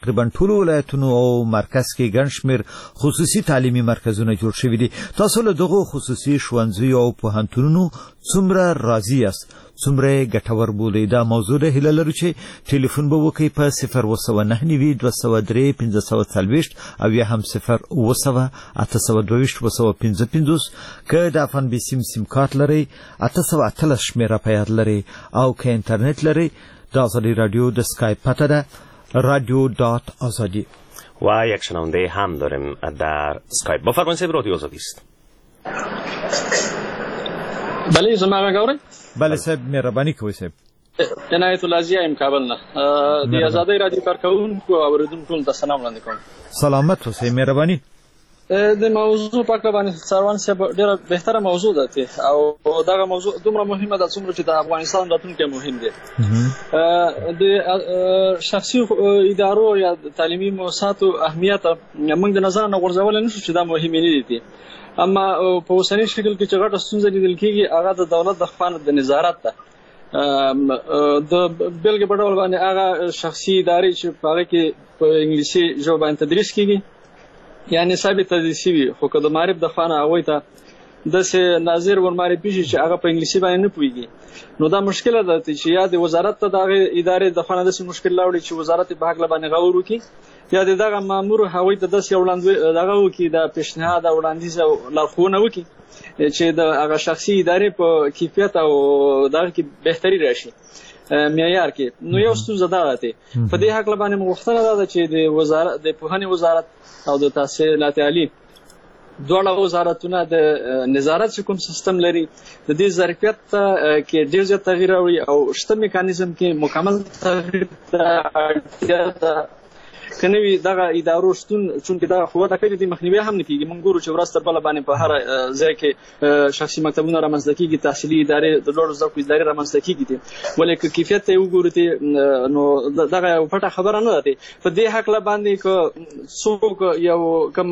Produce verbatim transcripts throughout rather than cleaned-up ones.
تقریبا ټول ولایتونو او مرکز کې ګڼ شمېر خصوصي تعلیمي مرکزونه جوړ شوي دي. تاسو له دغو خصوصي ښوونځیو او پوهنتونونو څومره راضي یاست؟ څومره ګټور بولئ؟ دا موضوع ده. هیله لرو چې ټلیفون به وکړئ په صفر اوه سوه نهه نوي دوه سوه درې پنځه سوه څلوېښت او یا هم صفر اوه سوه اته سوه دوهویشت اوه سوه پنځه پنځوس. که د افغان بي سیم سیم کارت لرئ اته سوه اتلس شمېره په یاد لرئ، او که انټرنیټ لرئ د آزادی رادیو د اسکایپ پته ده رادیو دات آزادی. و یک شنونده هم داریم در اسکایپ. بفرمایید صاحب، رادیو آزادی است. بله زما غاوري. بله صاحب، مهرباني کوئ صاحب. عنایت الله زی ایم کابل نه. د آزادی رادیو کارکونکو او اوریدونکو ته سلام وړاندې کوم. سلامت اوسئ، مهرباني. د موضوع په اړه باندې سروان صاحب ډیره بهتره موضوع ده او دغه موضوع دومره مهمه ده څومره چې د افغانستان راتلونکی مهم دی. د شخصي ادارو یا تعلیمي مؤسساتو اهمیت موږ د نظر نه غورځول نه شو چې دا مهم نه دي، اما په اوسنی شکل کې چې غټه ستونزه لیدل کېږي هغه د دولت د خوا د نظارت ده. د بلګې په ډول باندې هغه شخصي ادارې چې په هغه کې په انګلیسي ژبه باندې تدریس کېږي یعنی ثابت تدریسي وي، خو که د معرف د خوا نه هغوی ته داسې ناظر ورمعرفي شي چې هغه په انګلیسي باندې نه پوهېږي، نو دا مشکله ده چې یا د وزارت ته د هغې ادارې د خوا نه داسې مشکل راوړي چې وزارت په هکله باندې غور وکړي، یا د دغه مامور هغوی ته داسې یو وړاندوی دغه وکړي، د پیشنهاد او وړاندیز او لارښوونه وکړي چې د هغه شخصي ادارې په کیفیت او دغه کې بهتري راشي معیار کې. نو یو ستونزه دا ده په دې هکله باندې مو غوښتنه دا ده چې د وزارت د پوهنې وزارت او د تحصیلات عالی دواړه وزارتونه د نظارت چې کوم سیستم لري د دې ظرفیت کې ډېر زیات تغییر راوړي او شته میکانیزم کې مکمل تغییر ته اړتیا ده. که نه وي دغه ادارو شتون چونکې دغه قوت کوي د مخنیوي هم نه کېږي. موږ ګورو چې ورځ تر بله باندې په هر ځای کې شخصي مکتبونه رامنځته کېږي، تحصیلي ادارې د لوړو زده کړو ادارې رامنځته کېږي دي، ولې که کیفیت ته یې وګورو نو دغه یو پټه خبره نه ده. په دې هکله باندې که څوک یو کوم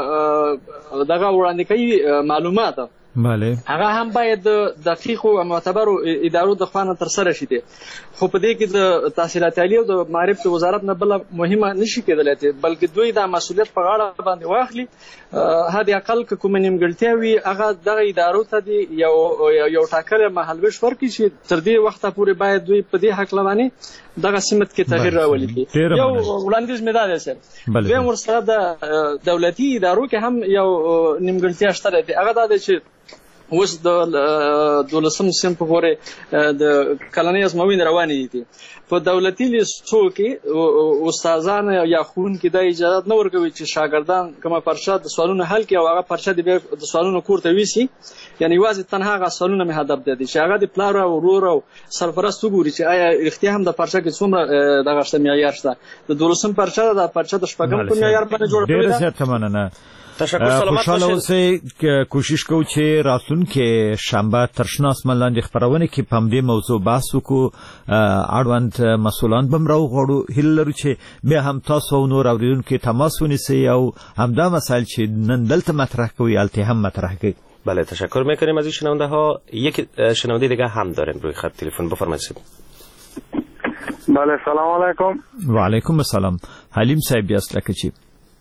دغه وړاندې کوي معلومات بله هغه هم باید د دقیقو او معتبرو ادارو د خوا نه ترسره شي دي. خو په دې کې د تحصیلات عالی او د معرف وزارت نه بله مهمه نشي کېدلی، بلکې دوی دا مسؤلیت په غاړه باندې واخلي. حد اقل که کومه نیمګړتیا وي هغه دغه ادارو ته دي یو یو ټاکلی مهالویش ورکړي چې تر دې وخته پورې باید دوی په دې هکله باندې دغه سمت کې تغییر راولي. یو وړاندیز مې دا دی صاحب. دویم ورسره د دولتي ادارو کې هم یو نیمګړتیا شته دی، هغه دا دی چې اوس د دولسم صنف پورې د کلنۍ ازموینې روانې دي. په دولتي لیستو کې استادان یا ښوونکي دا اجازه نه ورکوي چې شاګردان کومه پرچه د سوالونو حل کړي او هغه پرچه د سوالونو کور ته ویسي، یعنی یوازې تنها هغه سوالونه مې هدف دی چې هغه د پلار او ورور او سرپرست وګوري چې آیا رښتیا هم د پرچه کې څومره دغه شته معیار شته. د دولسم پرچه د پرچه د شپږم په معیار باندې جوړه شوې ده. ډېره زیاته مننه. خوشحاله اوسئ. کوشش کوو چې راتلونکې شنبه تر شنه اسمان لاندې خپرونه کې په همدې موضوع بحث وکړو. اړوند مسؤلان به هم راوغواړو. هیله لرو چې بیا هم تاسو او نور اورېدونکي تماس ونیسئ او همدا مسائل چې نن دلته مطرح کوي هلته هم مطرح کړئ. بله تشکر میکنیم از این شنونده ها. یک شنونده دیگه هم داریم روی خط تلفن. بفرمایید. بله سلام علیکم. و علیکم السلام. حلیم صاحب یاست لکه چی؟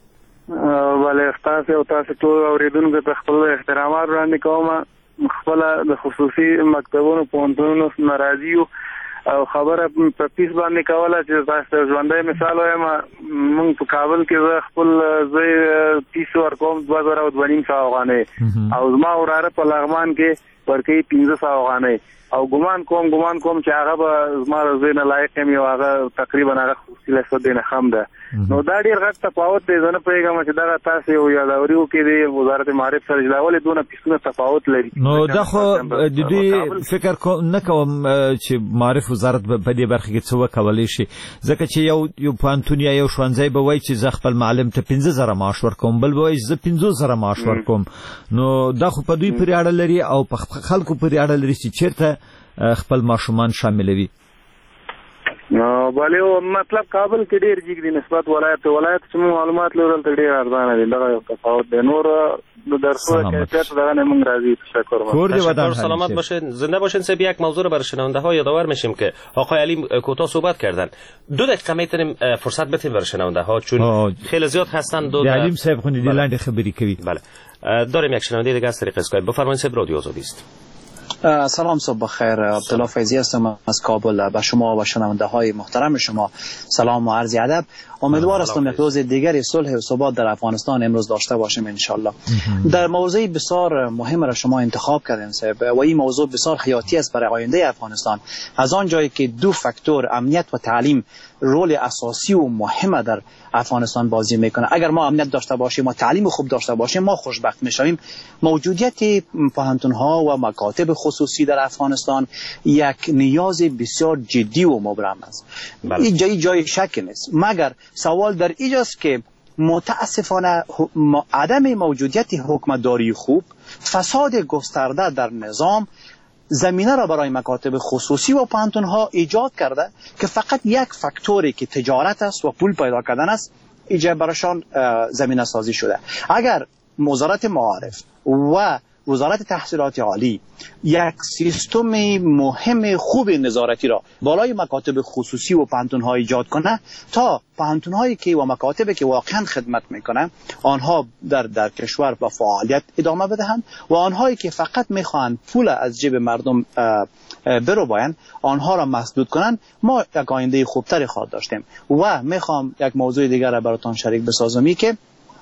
بله تاسو او تاسو ټول اوریدونکو ته خپل احترامات وړاندې کوم. خپل د خصوصي مکتبونو پوهنتونونو ناراضي او خبره په پیس باندې کوله چې تاسو ژوندۍ مثال وایم. موږ په کابل کې زه خپل ځای پیس ورکوم دوه زره او دوه نیم سوه افغانۍ او زما وراره په لغمان کې ورکوي پنځه سوه افغانۍ او ګمان کوم ګمان کوم چې هغه به زما رضای نه لایق یم او هغه تقریبا هغه خصوصي لیسه دی نه خم ده. نو دا ډېر غټ تفاوت دی. زه نه پوهېږم چې دغه تاسو یو یادوري وکړئ د وزارت معارف سره چې دا ولې دونه پیسونه تفاوت لري. نو دا خو د دوی فکر نه کوم چې معارف وزارت په دې برخه کې څه وکولی شي، ځکه چې یو یو پوهنتون یا یو ښوونځی به وایي چې زه خپل معلم ته پنځه زره معاش ورکوم، بل به وایي زه پنځوس زره معاش ورکوم. نو دا خو په دوی پورې اړه لري او په خلکو پورې اړه لري چې چېرته خپل ماشومان شاملوي. بله او مطلب کابل کې ډیر جګ دي نسبت ولایت ولایت چې معلومات لرل تر ډیر ارزانه دي دا یو تفاوت دی نور د درسو کیفیت دا نه مونږ راځي تشکر تشکر سلامت باشین زنده باشین سه یک موضوع رو برای شنونده ها یادآور میشیم که آقای علی کوتاه صحبت کردن دو دقیقه میتونیم فرصت بدیم برای شنونده ها چون خیلی زیاد هستن دو علیم صاحب خونی دیلند خبری کوي بله داریم یک شنونده دیگه از طریق اسکایپ بفرمایید صاحب رادیو آزادی است. سلام صبح بخیر عبدالله فیضی هستم از کابل به شما و شنونده های محترم شما سلام و عرض ادب امیدوار هستم یک روز دیگری صلح و ثبات در افغانستان امروز داشته باشیم ان شاء الله. در موضوع بسیار مهم را شما انتخاب کردین صاحب و این موضوع بسیار حیاتی است برای آینده افغانستان از آن جایی که دو فاکتور امنیت و تعلیم رول اساسی و مهم در افغانستان بازی میکنه. اگر ما امنیت داشته باشیم و تعلیم خوب داشته باشیم ما خوشبخت میشویم. موجودیت پوهنتون ها و مکاتب خصوصی در افغانستان یک نیاز بسیار جدی و مبرم است. این جای جای شک نیست مگر سوال در اینجاست که متاسفانه عدم موجودیت حکمتداری خوب فساد گسترده در نظام زمینه را برای مکاتب خصوصی و پوهنتون ها ایجاد کرده که فقط یک فاکتوری که تجارت است و پول پیدا کردن است ایجاد برایشان زمینه سازی شده. اگر وزارت معارف و وزارت تحصیلات عالی یک سیستم مهم خوب نظارتی را بالای مکاتب خصوصی و پوهنتون ها ایجاد کنه تا پوهنتون هایی که و مکاتبی که واقعا خدمت میکنه آنها در در کشور با فعالیت ادامه بدهند و آنهایی که فقط میخواهند پول از جیب مردم برو باین آنها را مسدود کنند ما یک آینده خوبتری خواهد داشتیم. و میخوام یک موضوع دیگر را براتون شریک بسازم که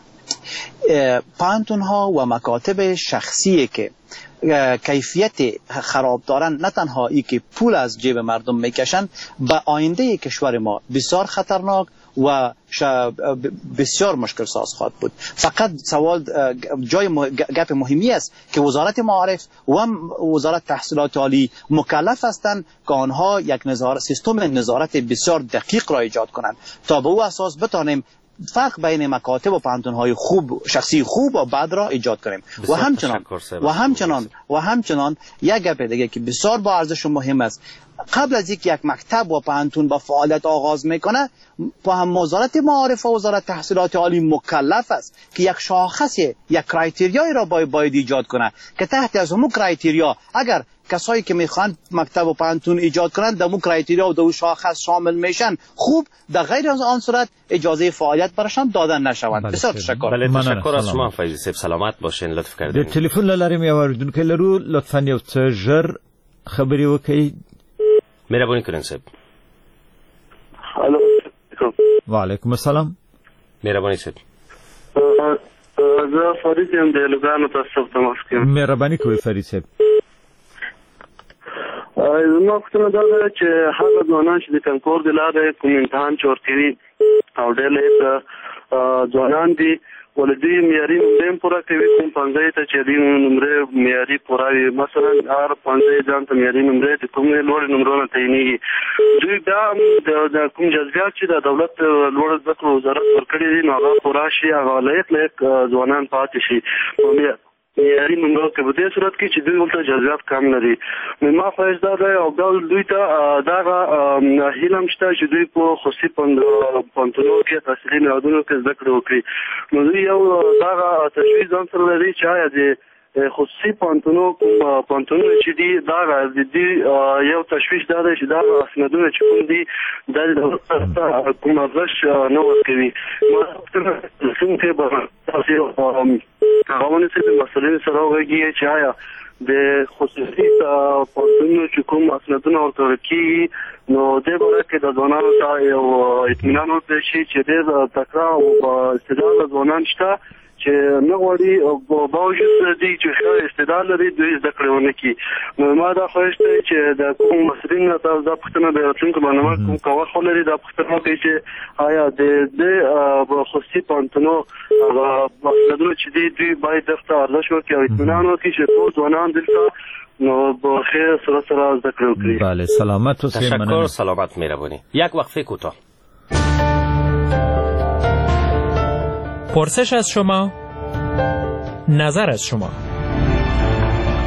پوهنتون ها و مکاتب شخصی که کیفیت خراب دارن نه تنها ای که پول از جیب مردم میکشن به آینده کشور ما بسیار خطرناک و بسیار مشکل ساز خواهد بود. فقط سوال جای گپ مهمی است که وزارت معارف و وزارت تحصیلات عالی مکلف هستند که آنها یک نظارت سیستم نظارت بسیار دقیق را ایجاد کنند تا به او اساس بتانیم فرق بین مکاتب و پوهنتون‌های خوب شخصی خوب و بد را ایجاد کنیم. و همچنان و همچنان و همچنان یک گپ دیگه که بسیار با ارزش و مهم است قبل از اینکه یک مکتب و پوهنتون با فعالیت آغاز میکنه وزارت معارف و وزارت تحصیلات عالی مکلف است که یک شاخص یک کرایتریایی را باید, باید ایجاد کنه که تحت از همون کرایتریا اگر کسایی که میخوان مکتب و پوهنتون ایجاد کنند در اون کرایتریا و در اون شاخص شامل میشن خوب در غیر از آن صورت اجازه فعالیت براشان دادن نشوند. بسیار تشکر. بله تشکر از شما فیضی صاحب سلامت باشین لطف کردین. د تلیفون لاریم یواردون که لرو لطفا یو څه ژر خبري وکړئ. مهرباني کړئ صاحب. الو وعلیکم السلام. مهرباني صاحب. زه فرید یم د لوګانو تاسو ته تماس کوم. مهرباني کوئ فرید صاحب. زما پوښتنه دا ده چې هغه ځوانان چې د کنکور د لارې کوم امتحان چې ورکوي او ډېر لږ ځوانان دي ولې دوی معیاري نمرې هم پوره کوي کوم پنځه ته چې دوی نمرې معیاري پوره وي مثلا هر پنځه ځان ته معیاري نمرې د کومې لوړې نمرو نه تعینېږي دوی بیا د کوم جذبیات چې د دولت لوړ زده کړو وزارت ورکړي دي نو هغه پوره شي هغه لایق لایق ځوانان پاتې شي معیاري نمرو کې په دې صورت کې چې دوی ولته جذبیات کم لري نو ما خواهش دا دی او بیا دوی ته دغه هیله هم شته چې دوی په خصوصي پوهنتونونو کې تحصیلي نهادونو کې زده کړې وکړي نو دوی یو دغه تشویش ځان سره لري چې آیا د خصوصي پوهنتونونو کوم پوهنتونونه چې دي دغه د دې یو تشویش دا دی چې دغه اسنادونه چې کوم دي د دولت کوم ارزښت نه ورکوي ما څنګه به تاسو هغه ونه چې د مسلې سره وګورئ چې آیا د خصوصي پوهنتونونو چې کوم اسنادونه ورکول کېږي نو دې باره کې د ځوانانو ته یو اطمینان ورکړي شي چې ډېر تکړه او استعداده ځوانان شته چې نه غواړي او باوجود دې چې ښه استعداد لري دوی زده کړې ونه کړي نو ما دا خواهش دی چې د کوم مسؤلین نه تاسو دا پوښتنه د راتلونکي برنامه کوم کوښښ ولري دا پوښتنه وکړي چې آیا د دې خصوصي پوهنتونونو مسؤلینو چې دوی باید دغه ارزښت ورکړي او اطمینان ورکړي چې ټول ځوانان دلته نو با خیر سره سره زده کړې وکړي. بله سلامت و تشکر سلامت مهربانی. یک وقفه کوتاه. پرسش از شما، نظر از شما.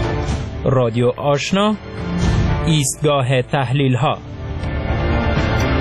رادیو آشنا، ایستگاه تحلیل ها.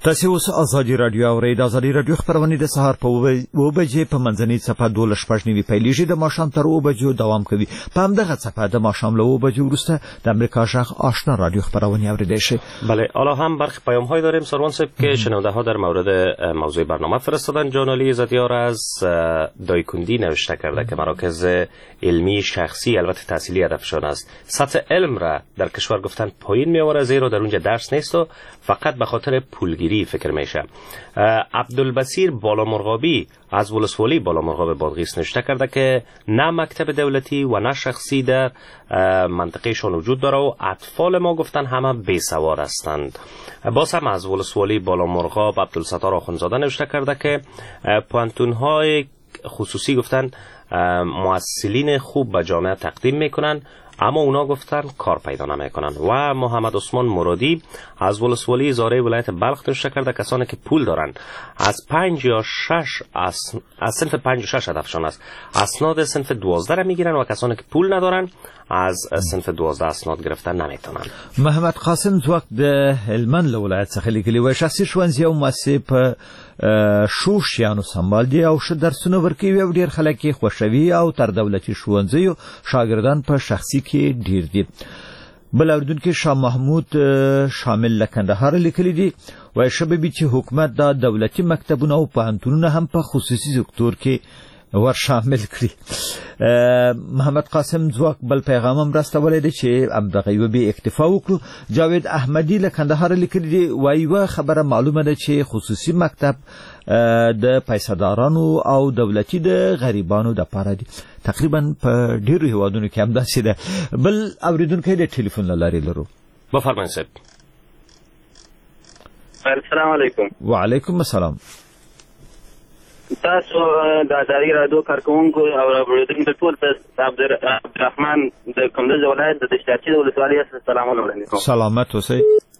تاسو اوس ازادي رادیو اورئ. د ازادي رادیو خبرونه د سهار په اوه بجې په منځنۍ صفه دوه شپږ نیوي پیلېږي، د ماښام تر اوه بجو دوام کوي. په همدغه صفه د ماښام له اوه بجې وروسته د امریکا شاخ آشنا رادیو خبرونه اوریدای شي. بله، حالا هم برخی پیام های داریم سروان صاحب که شنونده ها در مورد موضوع برنامه فرستادن. جانالی عزتیار از دایکندی نوشته کرده که مراکز علمی شخصی البته تحصیلی هدفشان است، سطح علم را در کشور گفتن پایین میآوره، زیرا در اونجا درس نیست و فقط به خاطر پولگیری فکر میشه. عبدالبصیر بالامرغابی از ولسوالی بالامرغاب بادغیس نوشته کرده که نه مکتب دولتی و نه شخصی در منطقهشان وجود داره و اطفال ما گفتن همه بیسواد هستند. باز هم از ولسوالی بالامرغاب عبدالستار آخونزاده نوشته کرده که پوانتون‌های خصوصی گفتن مؤثرین خوب به جامعه تقدیم میکنن، اما اونا گفتن کار پیدا نمیکنن. و محمد عثمان مرادی از ولسوالی زاره ولایت بلخ نوشته کرده کسانی که پول دارن از پنج یا شش از, از صنف پنج و شش هدفشان است، اسناد صنف دوازده را میگیرن و کسانی که پول ندارن از صنف دوازده اسناد گرفتن نمیتونن. محمد قاسم زوک د هلمند له ولایت څخه لیکلي و شخصي ښوونځي او مؤسسې په شو شیانو سمبال دي او ښه درسونه ورکوي او ډېر خلک یې خوښوي او تر دولتي ښوونځیو شاګردان په شخصي کې ډېر دي. بل اوریدونکي شاه محمود شامل له کندهار لیکلي دي و شبابي چې حکومت د دولتي مکتبونو او پوهنتونونو هم په خصوصي سکتور کې ور شامل کړي. محمد قاسم زواک بل پیغام هم راستولی دی چې همدغه یوه بې اکتفا وکړو. جاوید احمدي له کندهار لیکلي دي و یوه خبره معلومه ده چې خصوصي مکتب د پیسهدارانو او دولتي د غریبانو دپاره دي. تقریبا په ډېرو هیوادونو کې همداسې ده. بل اوریدونکی د ټلیفون له لارې لرو. بفرمایئ صاحب. السلام علیکم. وعلیکم السلام. تاسو د اداري رادیو کارکونکو او اوریدونکو ټول ته عبدالرحمن د کندز ولایت د دشتاچي د ولسوالۍ څخه سلامونه وړاندې کوم. سلامت اوسئ.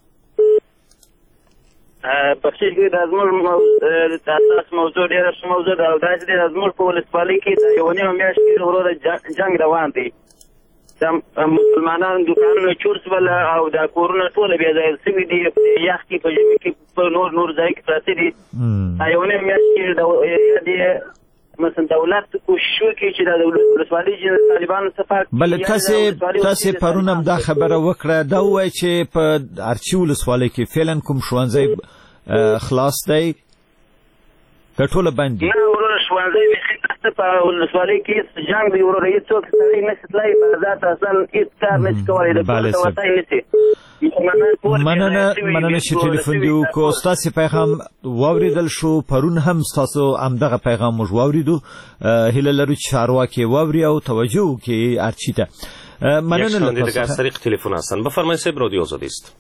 بخښئ د زموږ تاسو موضوع ډېره ښه موضوع ده او داسې دی زموږ په ولسوالۍ کې د یوه نیمه میاشت کې وروره جنګ روان دی. د مسلمانانو دوکانونه چور شول او دا کورونه ټوله بې ځایه شوي دي، په یخ کې په ژمي کې په نور نور ځای کې پراته دي. یوه نیمه میاشت کې د مثلا دولت کوشش وکړي چې د ولسوالۍ طالبانو څخه بله تاسې تاسې پرون هم دا خبره وکړه، دا ووایه چې په ارچي ولسوالۍ کې فعلا کوم ښوونځی خلاص دی که ټوله بند دي؟ نه وروره ښوونځی بیخي نشته په ولسوالۍ کې، جنګ دی وروره، هېڅوک سړی نشي تللی، په ذات اصل هېڅ کار نشي کولی، د کور ته وتی نشي. مننه مننه چې ټلیفون دې وکړو. ستاسې پیغام واورېدل شو، پرون هم ستاسو همدغه پیغام موږ واورېدو. هیله لرو چې چارواکي واوري او توجه وکړي ارچي ته. مننه له تاسو. از طریق تلفن هستن. بفرمایید صاحب، رادیو آزادی است.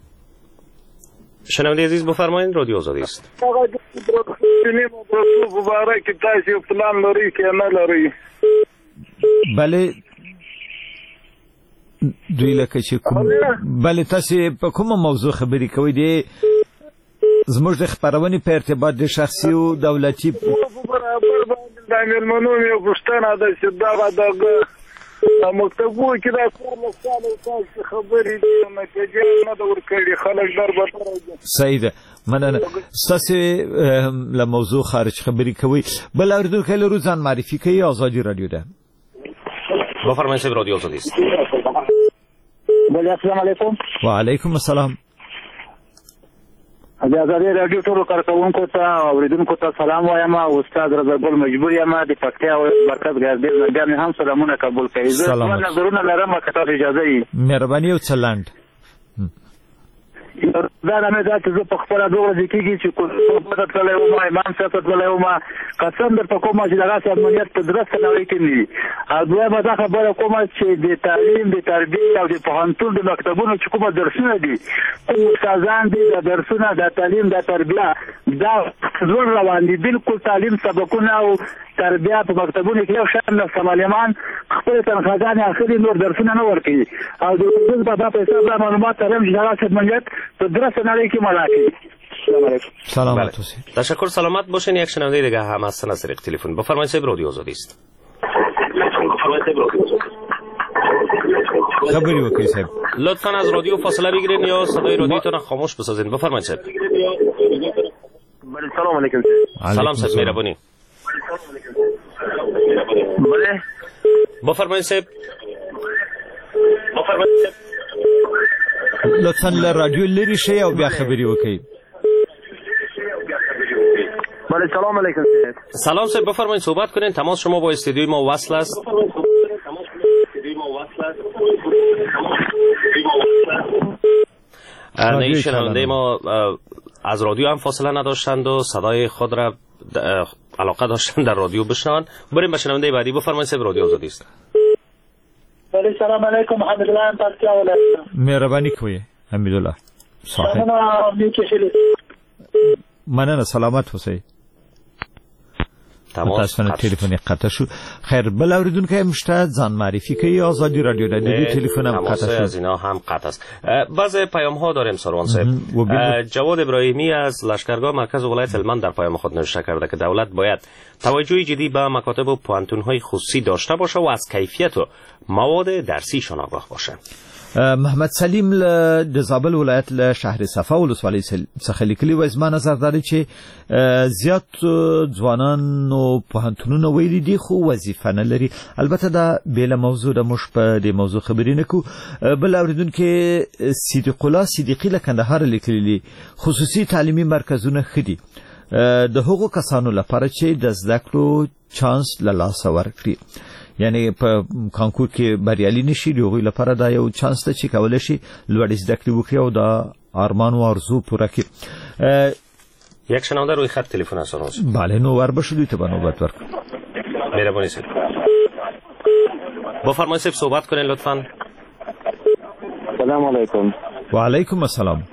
شنونده عزیز بفرمایید، رادیو آزادی است. مبارک تاسو پلان لري که نه لري؟ بله دوی لکه چې کوم بله تاسې په کومه موضوع خبرې کوئ؟ دی زموږ د خپرونې په ارتباط د شخصي او دولتي برابر باندې د مېلمنو یو پوښتنه ده چې دغه دغه مکتبونو کې دا څوارلس کاله تاسو خبرې دي نتیجه نه ده ورکړې، خلک در بدره دي. صحیح ده، مننه. ستاسې له موضوع خارج خبرې کوئ. بل اورېدونکی لرو، ځان معرفي کوي. ازادي رادیو ده. بفرمایئ صاحب، رادیو آزادی است. بله السلام علیکم. وعلیکم السلام. د ازادي رادیو ټولو کارکوونکو ته او اوریدونکو ته سلام وایم. استاد رضا ګل مجبور یم د پکتیا مرکز ګردیز نه، بیا مې هم سلامونه قبول کړئ. زه دوه نظرونه لرم که تاسو اجازه وي. مهرباني او څه لنډ. دا نه مې دا چې زه په خپله دوه ورځې کېږي چې کوڅه تللی وم، امام صاحب ته تللی وم، قسم درته کوم چې دغسې امنیت په درسته نړۍ کې نه وي. او دویمه دا خبره کومه چې د تعلیم د تربیې او د پوهنتون د مکتبونو چې کومه درسونه دي، کوم استادان دي، د درسونه د تعلیم د تربیه دا ځوړ روان دي. بالکل تعلیم سبقونه او تربیه په مکتبونو کې یو شان نسته، معلمان خپلې تنخواګانې اخلي، نور درسونه نه ورکوي. او د حدود بابا په حساب دا معلومات لرم چې دغسې امنیت په درسته نړۍ کې ملا کوي. سلام علیکم. سلامت اوسئ. تشکر، سلامت باشین. یک شنونده دیگه هم هستن از طریق تلفن. بفرمایید صاحب، رادیو آزادی است. خبری وکړئ صاحب. لطفا از رادیو فاصله بگیرین یا صدای رادیوتون را خاموش بسازین. بفرمایید صاحب. بله سلام علیکم. سلام صاحب مهربانی. بله بفرمایید صاحب. بفرمایید صاحب. لطفا له رادیو لرې شئ او بیا خبرې وکړئ. بله سلام علیکم. سلام صاحب بفرمایید صحبت کنین. تماس شما با استودیوی ما وصل است. نه شنونده ما از رادیو هم فاصله نداشتند و صدای خود را علاقه داشتن در رادیو بشنوند. بریم به شنونده بعدی. بفرمایید صاحب رادیو آزادی است. بله سلام علیکم. حمیدالله پکتیا ولایت. مهربانی کوی حمیدالله صاحب. مننه سلامت اوسئ. متاسفانه تلفن قطع شو. خیر بل اوریدونکو مشته ځان معرفی کوي. آزادی رادیو د دې تلفن هم قطع شو. از اینا هم قطع است. بعض پیام ها داریم سروان صاحب. جواد ابراهیمی از لشکرگاه مرکز ولایت هلمند در پیام خود نوشته کرده که دولت باید توجه جدی به مکاتب و پوانتون های خصوصی داشته باشه و از کیفیت و مواد درسیشان آگاه باشه. محمد سلیم د زابل ولایت له شهر صفا ولسوالۍ څخه لیکلي و زما نظر دا دی چې زیات ځوانان او پوهنتونونه ویلي دي خو وظیفه نه لري. البته دا بیل موضوع د مش په دې موضوع خبرې نه کو. بل اوریدونکو صدیق الله صدیقی له کندهار لیکلي خصوصي تعلیمي مرکزونه خدي د هغو کسانو لپاره چې د زده کړو چانس له لاسه ورکړي، یعنی په کانکور کې بریالي نشي، دوی لپاره دا یو چانس ته چې کولای شي لوړ زده کړې وکړي او دا ارمان او ارزو پوره کړي. یک شنونده روی خط تلفن است. بله نو ور بشه دوی ته به نوبت ورکړم. مهربانی صاحب بفرمایید صاحب صحبت کنین لطفاً. سلام علیکم. و علیکم السلام.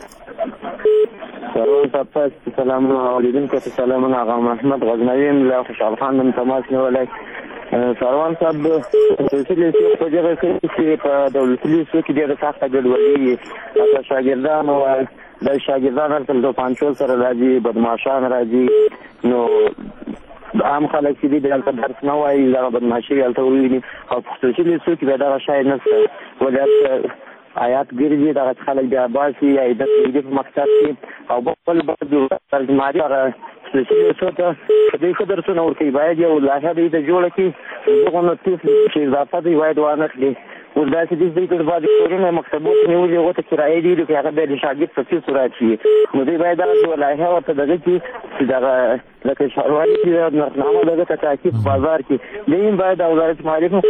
سروان صاحب سلام علیکم. سلام آقا محمد غزنوی له خوشحال خان من تماس نیولای. سروان صاحب سلسله چې په دغه کې په دولتي لیسو کې ډېر سخته ګډوډي او شاګردان او د شاګردانو تل د پانچول سره راځي، بدمعشان راځي، نو عام خلک چې دلته درس نه وایي دا بدمعشي دلته ویني او په خصوصي لیسو کې دا شای نه څه ولې آیات ګرځي دا خلک بیا باسي یا د دې په مقصد کې او بل بل ترجمه راغله چې څه ته دې خبر څه نور کوي باید یو لایحه دې جوړه کړي دغه نو چې اضافه دی باید وانه کړي ولدا چې دې د بعد کورونه مکتبوت نیولې وته کرایې دي چې هغه د شاګرد په څیر صورت شي نو دې باید دا لایحه ورته دغه چې دا لکه شاروالي چې نرخنامه دغه تاکید بازار کې دیم باید وزارت مالیه په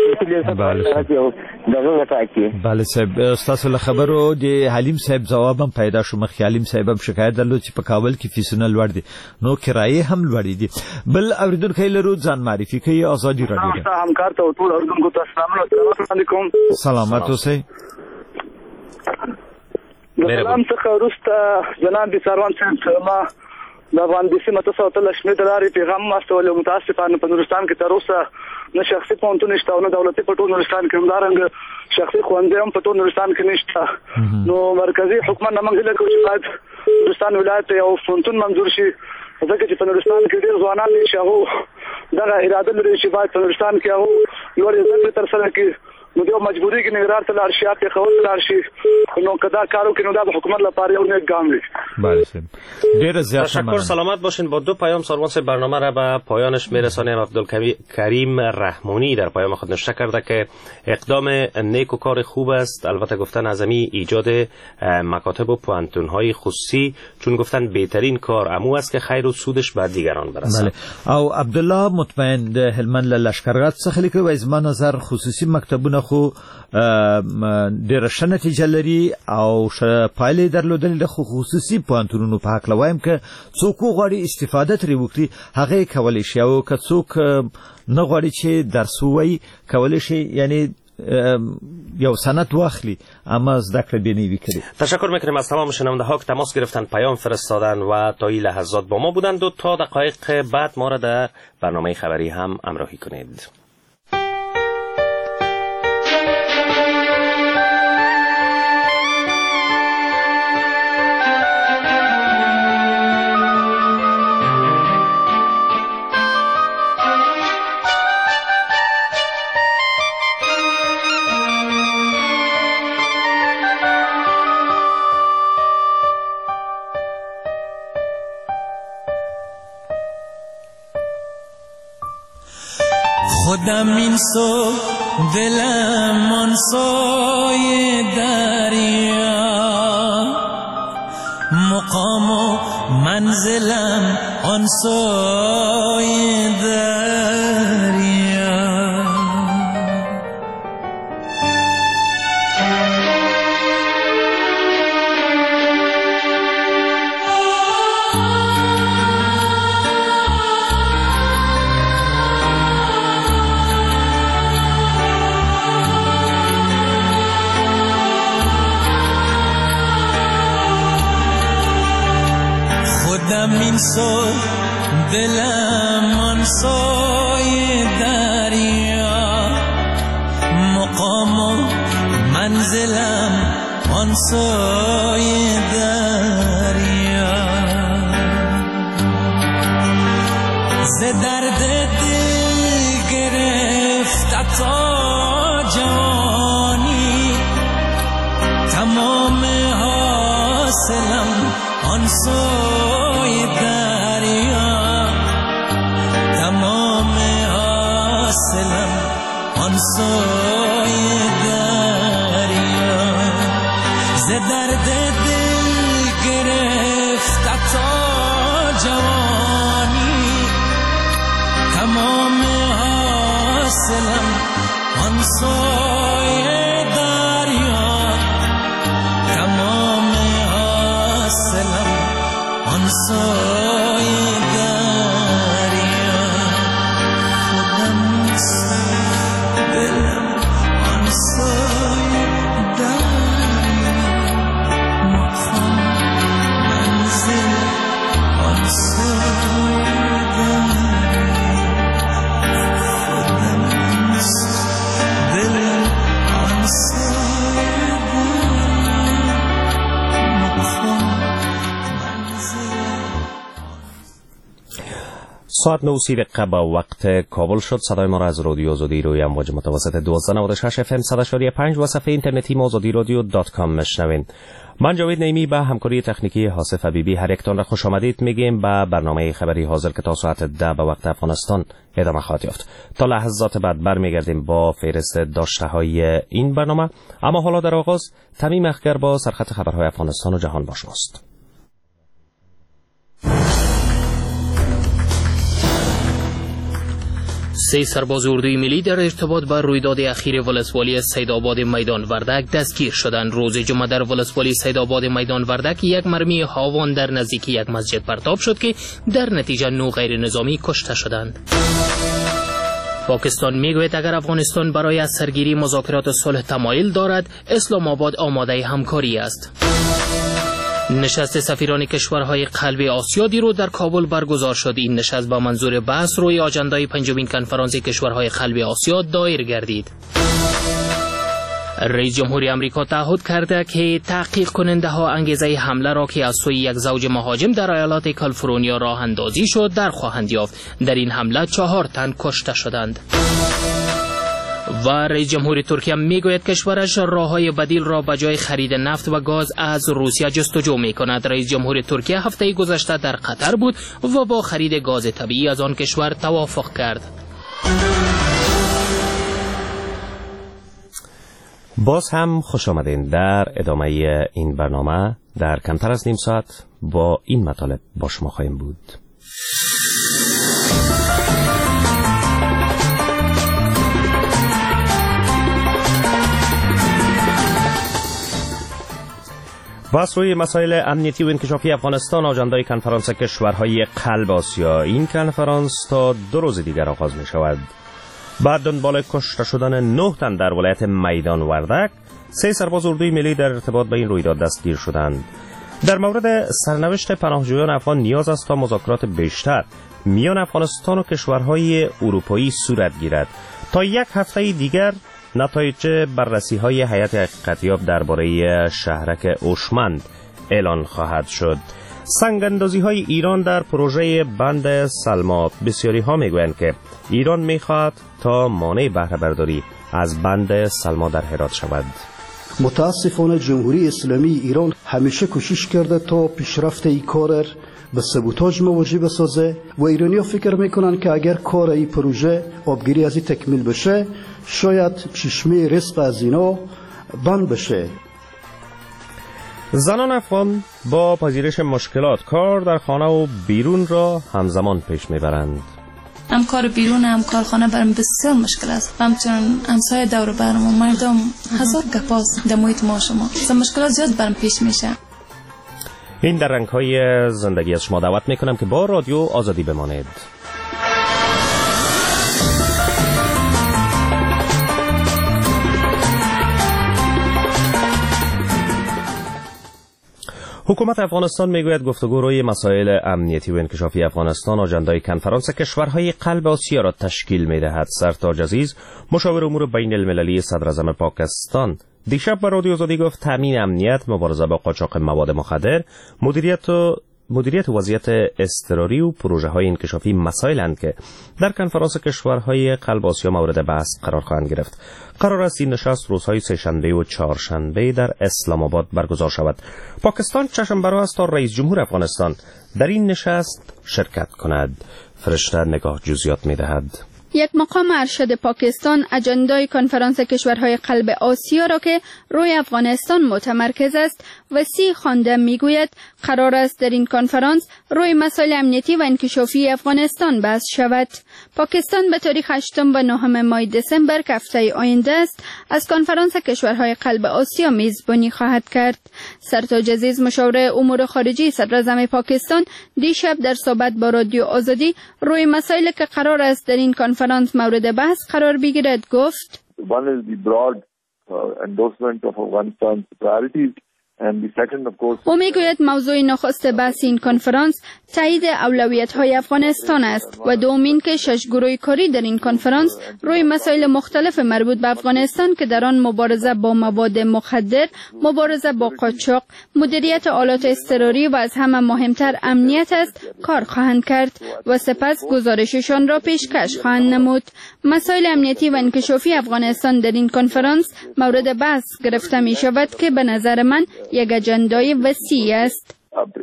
دغه تاکید. بله صاحب استاد له خبرو د حلیم صاحب جوابم پیدا شو. مخ حلیم صاحب هم شکایت درلود چې په کابل کې فیسونه لوړ دي نو کرایې هم لوړ دي. بل اوریدونکو لرو ځان معرفي کوي. آزادی رادیو ته همکار ته ټول اوریدونکو ته السلام علیکم. سلامات اوسئ. سلام څخه وروسته جناب سروان صاحب ما د افغانستان سیمه ته سوتل شمې د لارې پیغام واستول. متاسفانه په نورستان کې تر اوسه نه شخصي پوهنتون نشته او نه دولتي په ټول نورستان کې همدارنګه شخصي ښوونځي هم په ټول نورستان کې نشته. نو مرکزی حکومت نه موږ لکه چې باید نورستان ولایت یو پوهنتون منظور شي ځکه چې په نورستان کې ډېر ځوانان دي چې هغه دغه اراده لري چې باید په نورستان کې هغه لوړې زده کړې ترسره کړي. نو دیو مجبوری کې نګران ته لاړ شي یا په خول لاړ شي نو کدا کارو کې نو د حکومت لپاره یو نیک ګام دی. بله صاحب ډیر زیات تشکر. سلامت باشین. با دو پیام سروان صاحب برنامه را به پایانش میرسانیم. عبدالکریم رحمانی در پیام خود نوشته کرده که اقدام نیک و کار خوب است. البته گفتن عظمی ایجاد مکاتب و پوهنتون های خصوصی چون گفتن بهترین کار امو است که خیر و سودش به دیگران برسد. بله. او عبدالله مطمئن د هلمند لشکرگاه څخه لیکي و از ما نظر خصوصي مکتبونه خو ډېر ښه نتیجه لري او پایلې درلودلې د خصوصي پوهنتونونو په هکله وایم که څوک غواړي استفاده ترې وکړي هغه کولی شي او که څوک نه غواړي چې درس ووایي کولی شي یعنی یو سند واخلی اما زده کړه بینی وکړي. تشکر میکنیم از تمام شنونده ها که تماس گرفتن پیام فرستادن و تا این لحظات با ما بودند و تا دقایق بعد ما را در برنامه خبری هم همراهی کنید. خودم این سو دلم آن سوی دریا، مقام و منزلم آن سوی دریا. خودم این سو دلم آن سوی دریا، مقام و منزلم آن سوی دریا. ز درد دل گرفت تا جوانی، تمام حاصلم آن سوی دریا، تمام حاصلم آن سوی دریا. ز درد دل گرفت تا جوانی، تمام حاصلم آن سوی دریا، تمام حاصلم آن سوی دریا. خودم دلم آن سوی دریا، مقام منزل آن سوی دریا. خودم دلم آن سوی دریا، مقام ساعت نه دقیقه با وقت کابل شد. صدای ما را از رادیو آزادی روی امواج متوسط دویست و نود و شش اف ام صد و شش و پنج و صفحه اینترنتی ما آزادی رادیو دات کام میشنوین. من جاوید نیمی به همکاری تکنیکی حاسف حبیبی هر یکتان را خوش آمدید میگیم به برنامه خبری حاضر که تا ساعت ده به وقت افغانستان ادامه خواهد یافت. تا لحظات بعد برمیگردیم با فهرست داشته های این برنامه، اما حالا در آغاز تمیم اخگر با سرخط خبرهای افغانستان و جهان با شماست. سه سرباز اردوی ملی در ارتباط با رویداد اخیر ولسوالی سیدآباد میدان وردک دستگیر شدند. روز جمعه در ولسوالی سیدآباد میدان وردک یک مرمی هاوان در نزدیکی یک مسجد پرتاب شد که در نتیجه نو غیر نظامی کشته شدند. پاکستان میگوید اگر افغانستان برای از سرگیری مذاکرات صلح تمایل دارد، اسلام آباد آماده همکاری است. نشست سفیران کشورهای قلب آسیا دیروز در کابل برگزار شد. این نشست با منظور بحث روی آجندای پنجمین کنفرانس کشورهای قلب آسیا دایر گردید. رئیس جمهوری آمریکا تعهد کرده که تحقیق کننده ها انگیزه حمله را که از سوی یک زوج مهاجم در ایالات کالیفرنیا راه اندازی شد در خواهند یافت. در این حمله چهار تن کشته شدند. و رئیس جمهوری ترکیه میگوید کشورش راههای بدیل را به جای خرید نفت و گاز از روسیه جستجو میکند. رئیس جمهوری ترکیه هفته گذشته در قطر بود و با خرید گاز طبیعی از آن کشور توافق کرد. باز هم خوش آمدین. در ادامه این برنامه در کمتر از نیم ساعت با این مطالب با شما خواهیم بود. بحث روی مسائل امنیتی و انکشافی افغانستان، آجندای کنفرانس کشورهای قلب آسیا. این کنفرانس تا دو روز دیگر آغاز می شود. بعد دنبال کشته شدن نه تن در ولایت میدان وردک، سه سرباز اردوی ملی در ارتباط با این رویداد دستگیر شدند. در مورد سرنوشت پناهجویان افغان نیاز است تا مذاکرات بیشتر میان افغانستان و کشورهای اروپایی صورت گیرد. تا یک هفته دیگر نتایج بررسی‌های هیئت حقیقتیاب درباره شهرک اوشمند اعلان خواهد شد. سنگ‌اندازی‌های ایران در پروژه بند سلما. بسیاری‌ها می‌گویند که ایران می‌خواهد تا مانع بهره برداری از بند سلما در هرات شود. متاسفانه جمهوری اسلامی ایران همیشه کوشش کرده تا پیشرفت این کار به سبوتاژ مواجه بسازه و ایرانی‌ها فکر میکنن که اگر کار این پروژه آبگیری از این تکمیل بشه شاید چشمه رزق از اینا بند بشه. زنان افغان با پذیرش مشکلات کار در خانه و بیرون را همزمان پیش میبرند. هم کار بیرون هم کار خانه برام بسیار مشکل است. همچنان همسایه دور و برم و مردم هزار گپاس در محیط ما شما مثلا مشکلات زیاد برام پیش میشه. این در رنگ‌های زندگی از شما دعوت میکنم که با رادیو آزادی بمانید. حکومت افغانستان میگوید گفتگو روی مسائل امنیتی و انکشافی افغانستان آژندای کنفرانس کشورهای قلب آسیا را تشکیل میدهد. سرتاج عزیز مشاور امور بین المللی صدر اعظم پاکستان دیشب به رادیو آزادی گفت تامین امنیت، مبارزه با قاچاق مواد مخدر، مدیریت و مدیریت وضعیت اضطراری و پروژه های انکشافی مسائلند که در کنفرانس کشورهای قلب آسیا مورد بحث قرار خواهند گرفت. قرار است این نشست روزهای سه‌شنبه و چهارشنبه در اسلام آباد برگزار شود. پاکستان چشم برا است تا رئیس جمهور افغانستان در این نشست شرکت کند. فرشته نگاه جزئیات می‌دهد. یک مقام ارشد پاکستان اجندای کنفرانس کشورهای قلب آسیا را که روی افغانستان متمرکز است وسیع خوانده میگوید قرار است در این کنفرانس روی مسائل امنیتی و انکشافی افغانستان بحث شود. پاکستان به تاریخ هشتم و نهم ماه دسامبر که هفته آینده است از کنفرانس کشورهای قلب آسیا میزبانی خواهد کرد. سرتاج عزیز مشاور امور خارجی صدر اعظم پاکستان دیشب در صحبت با رادیو آزادی روی مسائلی که قرار است در این کنفرانس مورد بحث قرار بگیرد گفت: One is the broad uh, endorsement of Afghanistan's priorities. او میگوید موضوع نخست بحث این کنفرانس تایید اولویت‌های افغانستان است و دومین که شش گروه کاری در این کنفرانس روی مسائل مختلف مربوط به افغانستان که در آن مبارزه با مواد مخدر، مبارزه با قاچاق، مدیریت آلات اضطراری و از همه مهمتر امنیت است کار خواهند کرد و سپس گزارششان را پیشکش خواهند نمود. مسائل امنیتی و انکشافی افغانستان در این کنفرانس مورد بحث گرفته می شود که به نظر من یک اجندای وسیع است.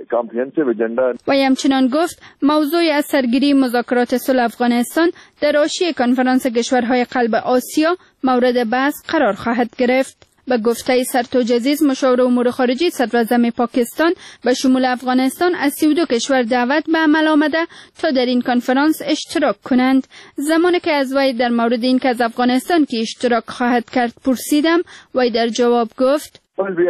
و همچنان گفت موضوع از سرگیری مذاکرات صلح افغانستان در حاشیه کنفرانس کشورهای قلب آسیا مورد بحث قرار خواهد گرفت. به گفته سرتاج عزیز مشاور امور خارجی صدر اعظم پاکستان به شمول افغانستان از سی و دو کشور دعوت به عمل آمده تا در این کنفرانس اشتراک کنند. زمانی که از وی در مورد این که از افغانستان که اشتراک خواهد کرد پرسیدم وی در جواب گفت: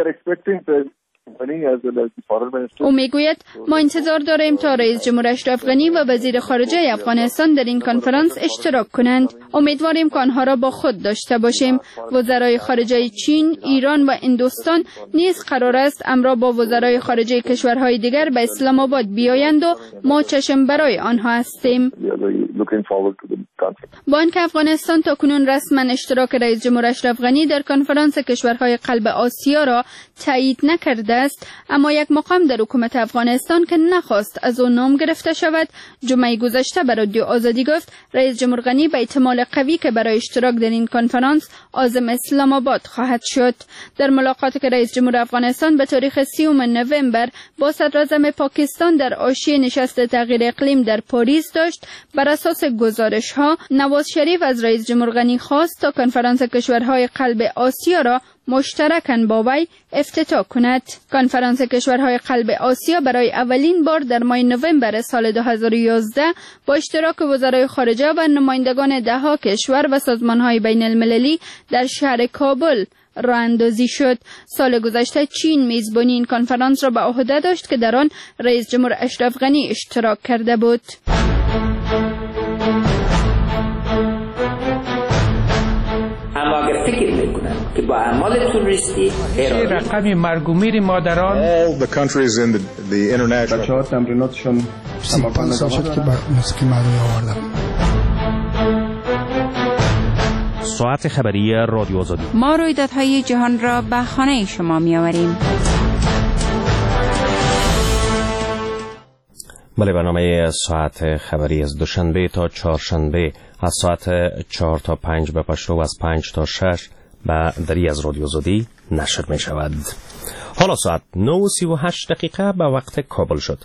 او میگوید ما انتظار داریم تا رئیس جمهور اشرف غنی و وزیر خارجه افغانستان در این کنفرانس اشتراک کنند. امیدواریم که آنها را با خود داشته باشیم. وزرای خارجه چین، ایران و هندوستان نیز قرار است امرا با وزرای خارجه کشورهای دیگر به اسلام آباد بیایند و ما چشم برای آنها هستیم. با آنکه افغانستان تا کنون رسما اشتراک رئیس جمهور اشرف غنی در کنفرانس کشورهای قلب آسیا را تایید نکرده است، اما یک مقام در حکومت افغانستان که نخواست از او نام گرفته شود جمعه گذشته به رادیو آزادی گفت رئیس جمهور غنی به احتمال قوی که برای اشتراک در این کنفرانس عازم اسلام آباد خواهد شد. در ملاقاتی که رئیس جمهور افغانستان به تاریخ سیوم نوامبر با صدر اعظم پاکستان در حاشیه نشست تغییر اقلیم در پاریس داشت، بر اساس گزارش ها نواز شریف از رئیس جمهور غنی خواست تا کنفرانس کشورهای قلب آسیا را مشترکاً با وی افتتاح کند. کنفرانس کشورهای قلب آسیا برای اولین بار در ماه نوامبر سال دو هزار و یازده با اشتراک وزرای خارجه و نمایندگان دهها کشور و سازمان‌های بین المللی در شهر کابل راه اندازی شد. سال گذشته چین میزبانی این کنفرانس را به عهده داشت که در آن رئیس جمهور اشرف غنی اشتراک کرده بود. اما اگر فکر میکنن که با اعمال توریستی رقم مرگ و میر مادران all the countries in the, the international بچه‌ها تمریناتشون پنج سال شد که موسیقی مردمی آوردم. ساعت خبری رادیو آزادی. ما رویدادهای جهان را به خانه شما می‌آوریم. بله، برنامه ساعت خبری از دوشنبه تا چهارشنبه از ساعت چهار تا پنج به پشتو و از پنج تا شش به دری از رادیو آزادی نشر می شود. حالا ساعت نه و سی و هشت دقیقه به وقت کابل شد.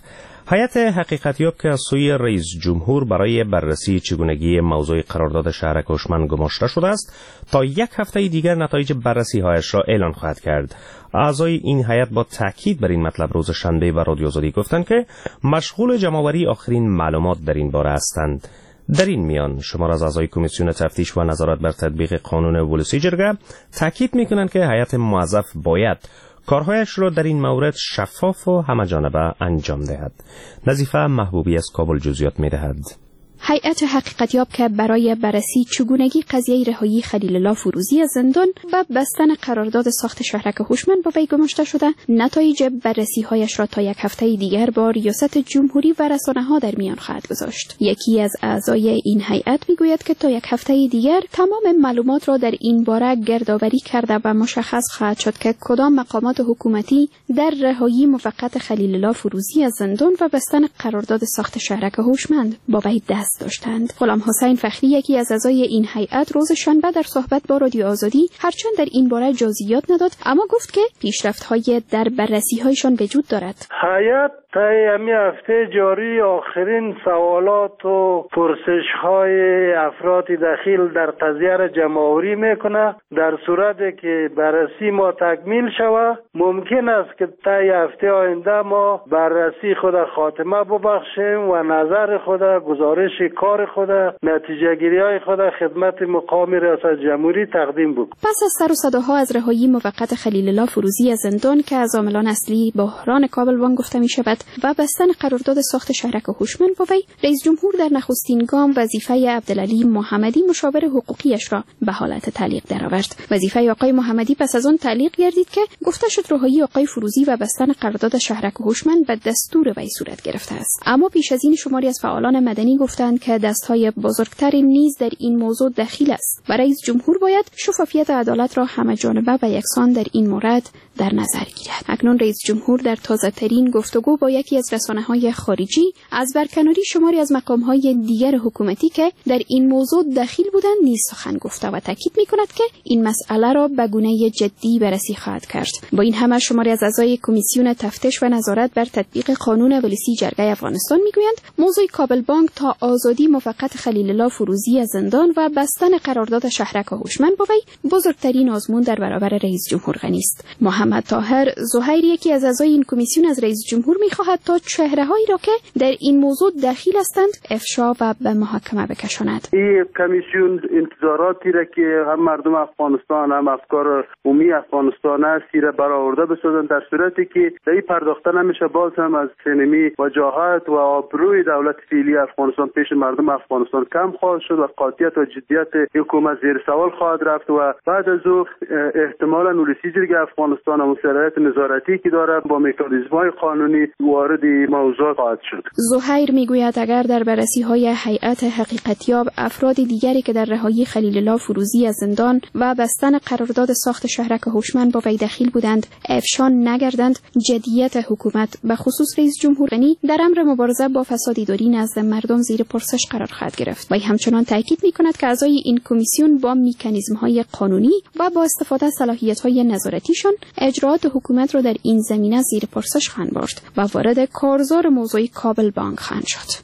هیئت حقیقتیاب که از سوی رئیس جمهور برای بررسی چگونگی موضوع قرارداد شهرک هوشمند گماشته شده است تا یک هفته دیگر نتایج بررسی هایش را اعلان خواهد کرد. اعضای این هیئت با تاکید بر این مطلب روز شنبه به رادیو آزادی گفتند که مشغول جمع‌آوری آخرین معلومات در این باره هستند. در این میان شمار از اعضای کمیسیون تفتیش و نظارت بر تطبیق قانون ولسی جرگه تاکید می‌کنند که هیئت موظف باید کارهایش را در این مورد شفاف و همه‌جانبه انجام دهد. نظیفه محبوبی از کابل جزئیات می‌دهد. هیئت حقیقتیاب که برای بررسی چگونگی قضیه رهایی خلیل الله فروزی از زندان و بستن قرارداد ساخت شهرک هوشمند با وی گماشته شده، نتایج بررسی‌هایش را تا یک هفته دیگر با ریاست جمهوری و رسانه‌ها در میان خواهد گذاشت. یکی از اعضای این هیئت میگوید که تا یک هفته دیگر تمام معلومات را در این باره گردآوری کرده و مشخص خواهد شد که کدام مقامات حکومتی در رهایی موقت خلیل الله فروزی از زندان و بستن قرارداد ساخت شهرک هوشمند با وی دست داشتند. غلام حسین فخری یکی از اعضای این هیئت روز شنبه در صحبت با رادیو آزادی هرچند در این باره جزئیات نداد اما گفت که پیشرفت‌های در بررسی‌هایشان وجود دارد. هیئت طی همین هفته جاری آخرین سوالات و پرسش‌های افراد دخیل در قضیه را جمع‌آوری میکنه. در صورتی که بررسی ما تکمیل شود ممکن است که طی هفته آینده ما بررسی خود خاتمه ببخشیم و نظر خود، گزارش کار خود، نتیجه گیری های خود خدمت مقام ریاست جمهوری تقدیم بود. پس از سر و صداها از رهایی موقت خلیل الله فروزی از زندان که از عاملان اصلی بحران کابل بانک گفته می شود و بستن قرارداد ساخت شهرک هوشمند با وی، رئیس جمهور در نخستین گام وظیفه عبدالعلی محمدی مشاور حقوقیش را به حالت تعلیق درآورد. وظیفه آقای محمدی پس از آن تعلیق گردید که گفته شد رهایی آقای فروزی و بستن قرارداد شهرک هوشمند به دستور وی صورت گرفته است. اما پیش از این شماری از فعالان مدنی گفتند که دستهای بزرگتر نیز در این موضوع دخیل است و رئیس جمهور باید شفافیت عدالت را همه‌جانبه و یکسان در این مورد در نظر گیرد. اکنون رئیس جمهور در تازه‌ترین گفتگو با یکی از رسانه‌های خارجی از برکناری شماری از مقام‌های دیگر حکومتی که در این موضوع دخیل بودند نیز سخن گفته و تاکید می‌کند که این مسئله را به گونه جدی بررسی خواهد کرد. با این همه شماری از اعضای کمیسیون تفتیش و نظارت بر تطبیق قانون ولسی جرگه افغانستان می‌گویند موضوع کابل بانک تا آزادی موقت خلیل الله فروزی از زندان و بستن قرارداد شهرک هوشمند با وی بزرگترین آزمون در برابر رئیس جمهور غنی است. محمد طاهر زهیر یکی از اعضای این کمیسیون از رئیس جمهور می‌خواهد تا چهره‌هایی را که در این موضوع دخیل هستند افشا و به محاکمه بکشاند. این کمیسیون انتظاراتی را که هم مردم افغانستان هم افکار عمومی افغانستان است را برآورده بسازند در صورتی که در این پرداخته نمیشه باز هم از سینمی وجاهت و آبروی دولت فعلی افغانستان پیش مردم افغانستان کم خواهد شد و قاطعیت و جدیت حکومت زیر سوال خواهد رفت و بعد از او احتمالاً ولسی جرگه افغانستان و مسئولیت نظارتی که داره با مکانیزم‌های قانونی وارد موضوع خواهد شد. زهیر میگوید اگر در بررسی‌های هیئت حقیقتیاب افراد دیگری که در رهایی خلیل الله فروزی از زندان و بستن قرارداد ساخت شهرک هوشمند با وی دخیل بودند افشا نگردند، جدیت حکومت به خصوص رئیس جمهور غنی در امر مبارزه با فساد اداری نزد مردم زیر پرسش قرار خواهد گرفت. وی همچنان تاکید می‌کند که اعضای این کمیسیون با مکانیزم‌های قانونی و با استفاده از صلاحیت‌های نظارتیشان اجراءات حکومت را در این زمینه زیر پرسش خواهند برد و وارد کارزار موضوع کابل بانک خواهند شد.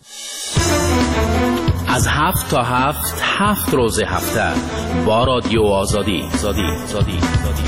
از هفت تا هفت هفت روز هفته با رادیو آزادی زادی زادی زادی.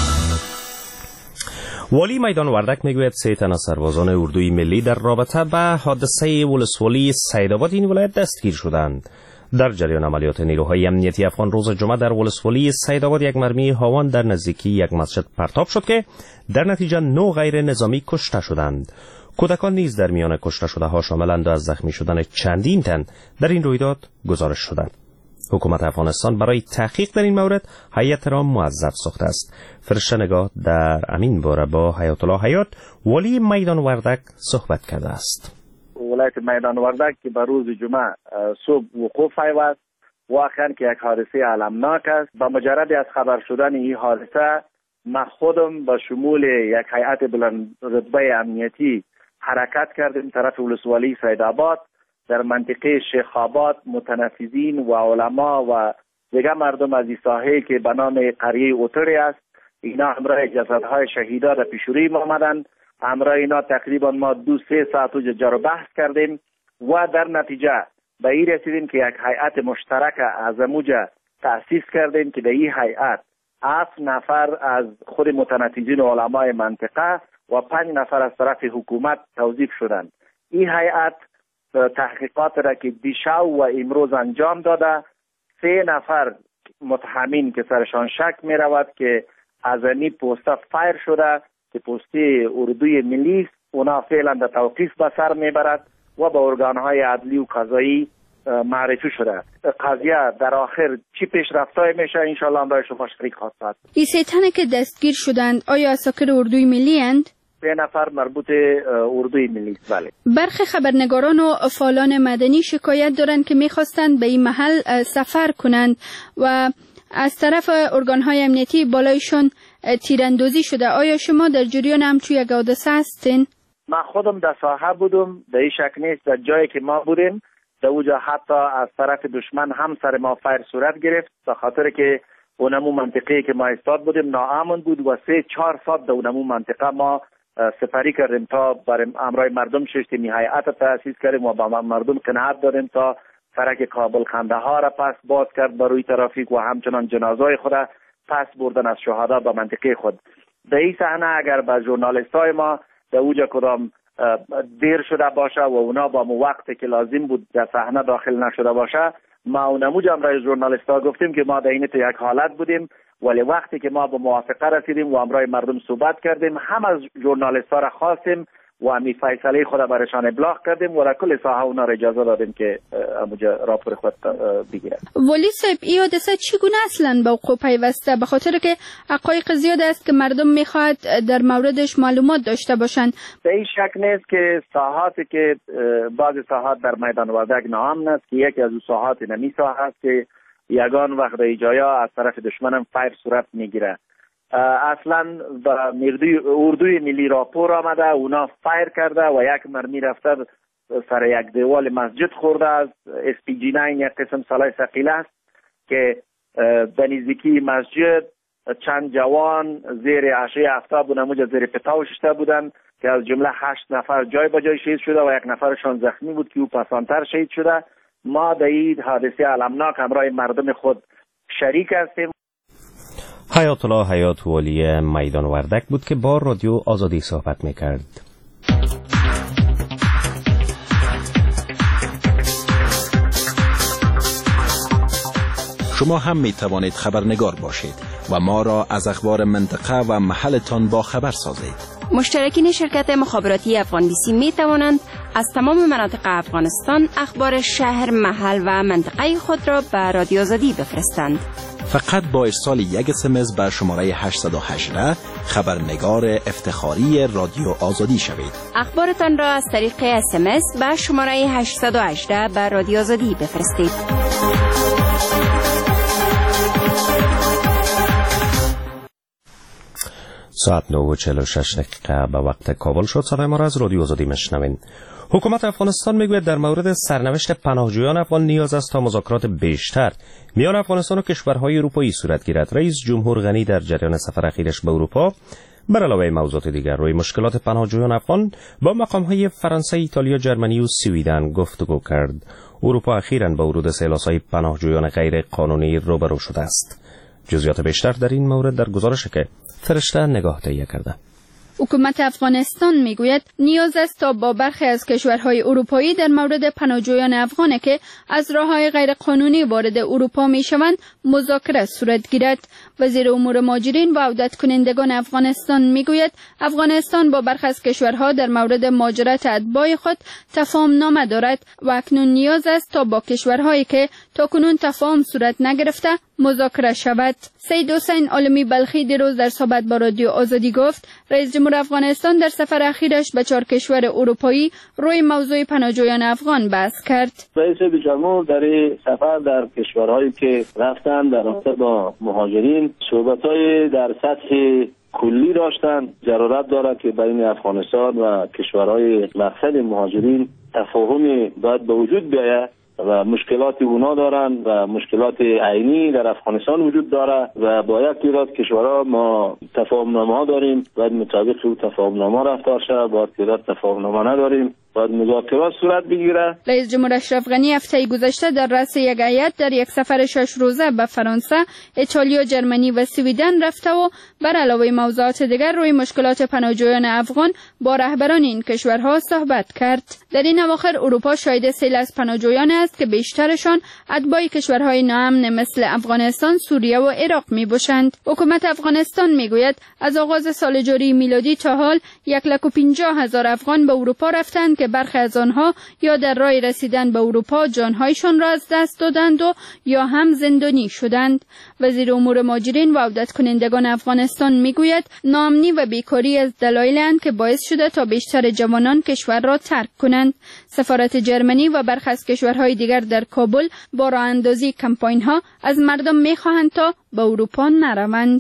والی میدان وردک میگوید سه تن از سربازان اردوی ملی در رابطه به حادثه ولسوالی سیدآباد این ولایت دستگیر شدند. در جریان عملیات نیروهای امنیتی افغان روز جمعه در ولسوالی سیدآباد یک مرمی هاوان در نزدیکی یک مسجد پرتاب شد که در نتیجه نه غیر نظامی کشته شدند. کودکان نیز در میان کشته شده ها شاملند و از زخمی شدن چندین تن در این رویداد گزارش شدند. حکومت افغانستان برای تحقیق در این مورد هیئت را موظف ساخته است. فرشته نگاه در امین باره با حیات الله حیات والی میدان وردک صحبت کرده است. ولایت میدان وردک که به روز جمعه صبح وقوع پیوست واقعا که یک حادثه المناک است. با مجرد از خبر شدن این حادثه ما خودم با شمول یک هیئت بلند رتبه امنیتی حرکت کردیم طرف ولسوالی سیدآباد. در منطقه شیخ آباد متنفذین و علما و دیگر مردم از این ساحه که به نام قریه اوتری است اینا همراه جسدهای شهیدا در پیشروی ما آمدند همراه اینا تقریبا ما دو سه ساعت و جر بحث کردیم و در نتیجه به این رسیدیم که یک هیئت مشترک از اموجه تأسیس کردیم که در این هیئت هفت نفر از خود متنتجین و علمای منطقه و پنج نفر از طرف حکومت توظیف شدند. این هیئت تحقیقات را که دیشب و امروز انجام داده، سه نفر متهمین که سرشان شک می رود که از این پوسته فایر شده که پوسته اردوی ملی است، اونا فعلا در توقیف به سر می برد و به ارگانهای عدلی و قضایی معرفی شده. قضیه در آخر چی پیشرفت‌های میشه انشالله هم برای شما شریک خواهد. این سه تنه که دستگیر شدند آیا اساکر اردوی ملی اند؟ سه نفر مربوط اردوی ملی است. بله. برخی خبرنگاران و فعالان مدنی شکایت دارند که میخواستند به این محل سفر کنند و از طرف ارگانهای امنیتی بالایشان تیراندازی شده. آیا شما در جریان همچو یک حادثه هستین؟ من خودم در ساحه بودم، در این شک نیست. در جایی که ما بودیم در اوجا حتی از طرف دشمن هم سر ما فایر صورت گرفت، به خاطر که اونمو منطقه که ما استاد بودیم ناامن بود و سه چهار ساعت در اونمو منطقه ما سپری کردیم تا برای امرای مردم ششتیم هیئت تأسیس کردیم و با مردم قناعت دادیم تا فرق کابل خنده ها را پس باز کرد بروی ترافیک و همچنان جنازای خود پس بردن از شهدا به منطقه خود. در این صحنه اگر به ژورنالیست های ما در اوجا کدام دیر شده باشه و اونا با مو وقتی که لازم بود در صحنه داخل نشده باشه، ما اونموج هم رای ژورنالیست ها گفتیم که ما در این تو یک حالت بودیم، ولی وقتی که ما به موافقه رسیدیم و امرای مردم صحبت کردیم هم از ژورنالیست ها را خواستیم و همی فیصله خود برایشان ابلاغ کردیم و در کل ساحه اونا را اجازه دادیم که اموجا راپور خود بگیرد. ولی صاحب این حادثه چگونه اصلا با وقوع پیوسته؟ به خاطر که حقایق زیاد است که مردم میخواد در موردش معلومات داشته باشند. به این شک نیست که ساحاتی که بعض ساحات در میدان وردک ناامن است که یکی از اون ساحات نمی ساحه است که یگان وقت ایجایا از طرف دشمنم فایر صورت میگیره. اصلا مردوی اردوی ملی راپور آمده، اونا فایر کرده و یک مرمی رفته سر یک دیوال مسجد خورده. از اس پی جی نه یک قسم سلاح ثقیله است که به نزدیکی مسجد چند جوان زیر عشای افتاب و نموجه زیر پتاو ششته بودن که از جمله هشت نفر جای به جای شهید شده و یک نفرشان زخمی بود که او پسانتر شهید شده. ما در این حادثه علمناک همراه مردم خود شریک هستیم. حیات الله حیات والی میدان وردک بود که با رادیو آزادی صحبت میکرد. شما هم می توانید خبرنگار باشید و ما را از اخبار منطقه و محلتان با خبر سازید. مشترکین شرکت مخابراتی افغان بی سی می توانند از تمام مناطق افغانستان اخبار شهر، محل و منطقه خود را به رادیو آزادی بفرستند. فقط با ارسال یک اس ام اس بر شماره هشت یک هشت خبرنگار افتخاری رادیو آزادی شوید. اخبارتان را از طریق اس ام اس بر شماره هشت یک هشت بر رادیو آزادی بفرستید. ساعت نه و چهل و شش دقیقه به وقت کابل شد. صدای ما را از رادیو آزادی میشنوین. حکومت افغانستان میگوید در مورد سرنوشت پناهجویان افغان نیاز است تا مذاکرات بیشتر میان افغانستان و کشورهای اروپایی صورت گیرد. رئیس جمهور غنی در جریان سفر اخیرش به اروپا بر علاوه موضوعات دیگر روی مشکلات پناهجویان افغان با مقامهای فرانسه، ایتالیا، جرمنی و سوئیدن گفتگو کرد. اروپا اخیراً با ورود سیلاسای پناهجویان غیر قانونی روبرو شده است. جزئیات بیشتر در این مورد در گزارشی که فرشته نگاه تهیه کرده. حکومت افغانستان میگوید نیاز است تا با برخی از کشورهای اروپایی در مورد پناهجویان افغان که از راههای غیرقانونی وارد اروپا میشوند مذاکره صورت گیرد. وزیر امور مهاجرین و عودت کنندگان افغانستان میگوید افغانستان با برخی از کشورها در مورد مهاجرت اتباع خود تفاهم نامه دارد و اکنون نیاز است تا با کشورهایی که تاکنون تفاهم صورت نگرفته مذاکره شود. سید حسین عالمی بلخی دیروز در صحبت با رادیو آزادی گفت رئیس جمهور افغانستان در سفر اخیرش به چهار کشور اروپایی روی موضوع پناهجویان افغان بحث کرد. رئیس جمهور در سفر در کشورهایی که رفتن در رابطه با مهاجرین صحبت‌های در سطح کلی داشتن. ضرورت دارد که بین افغانستان و کشورهای مقصد مهاجرین تفاهمی باید به وجود بیاید و مشکلات اونا دارن و مشکلات عینی در افغانستان وجود داره و با یک تعداد کشورها ما تفاهمنامه ها داریم، باید مطابق او تفاهمنامه رفتار شود، با تعداد تفاهمنامه نداریم، باید مذاکرات صورت بگیره. رئیس جمهور اشرف غنی هفته گذشته در رأس یک هیئت در یک سفر شش روزه به فرانسه، ایتالیا، جرمنی و سویدن رفته و بر علاوه موضوعات دیگر روی مشکلات پناهجویان افغان با رهبران این کشورها صحبت کرد. در این اواخر اروپا شاهد سیل از پناهجویان است که بیشترشان اتباع کشورهای ناامن مثل افغانستان، سوریه و عراق می باشند. حکومت افغانستان می گوید از آغاز سال جاری میلادی تا حال یک لک و پنجاه هزار افغان به اروپا رفتند که برخی از آنها یا در راه رسیدن به اروپا جانهایشان را از دست دادند و یا هم زندانی شدند. وزیر امور مهاجرین و عودت کنندگان افغانستان میگوید ناامنی و بیکاری از دلایلند که باعث شده تا بیشتر جوانان کشور را ترک کنند. سفارت جرمنی و برخی از کشورهای دیگر در کابل با راه اندازی کمپاین ها از مردم میخواهند تا به اروپا نروند.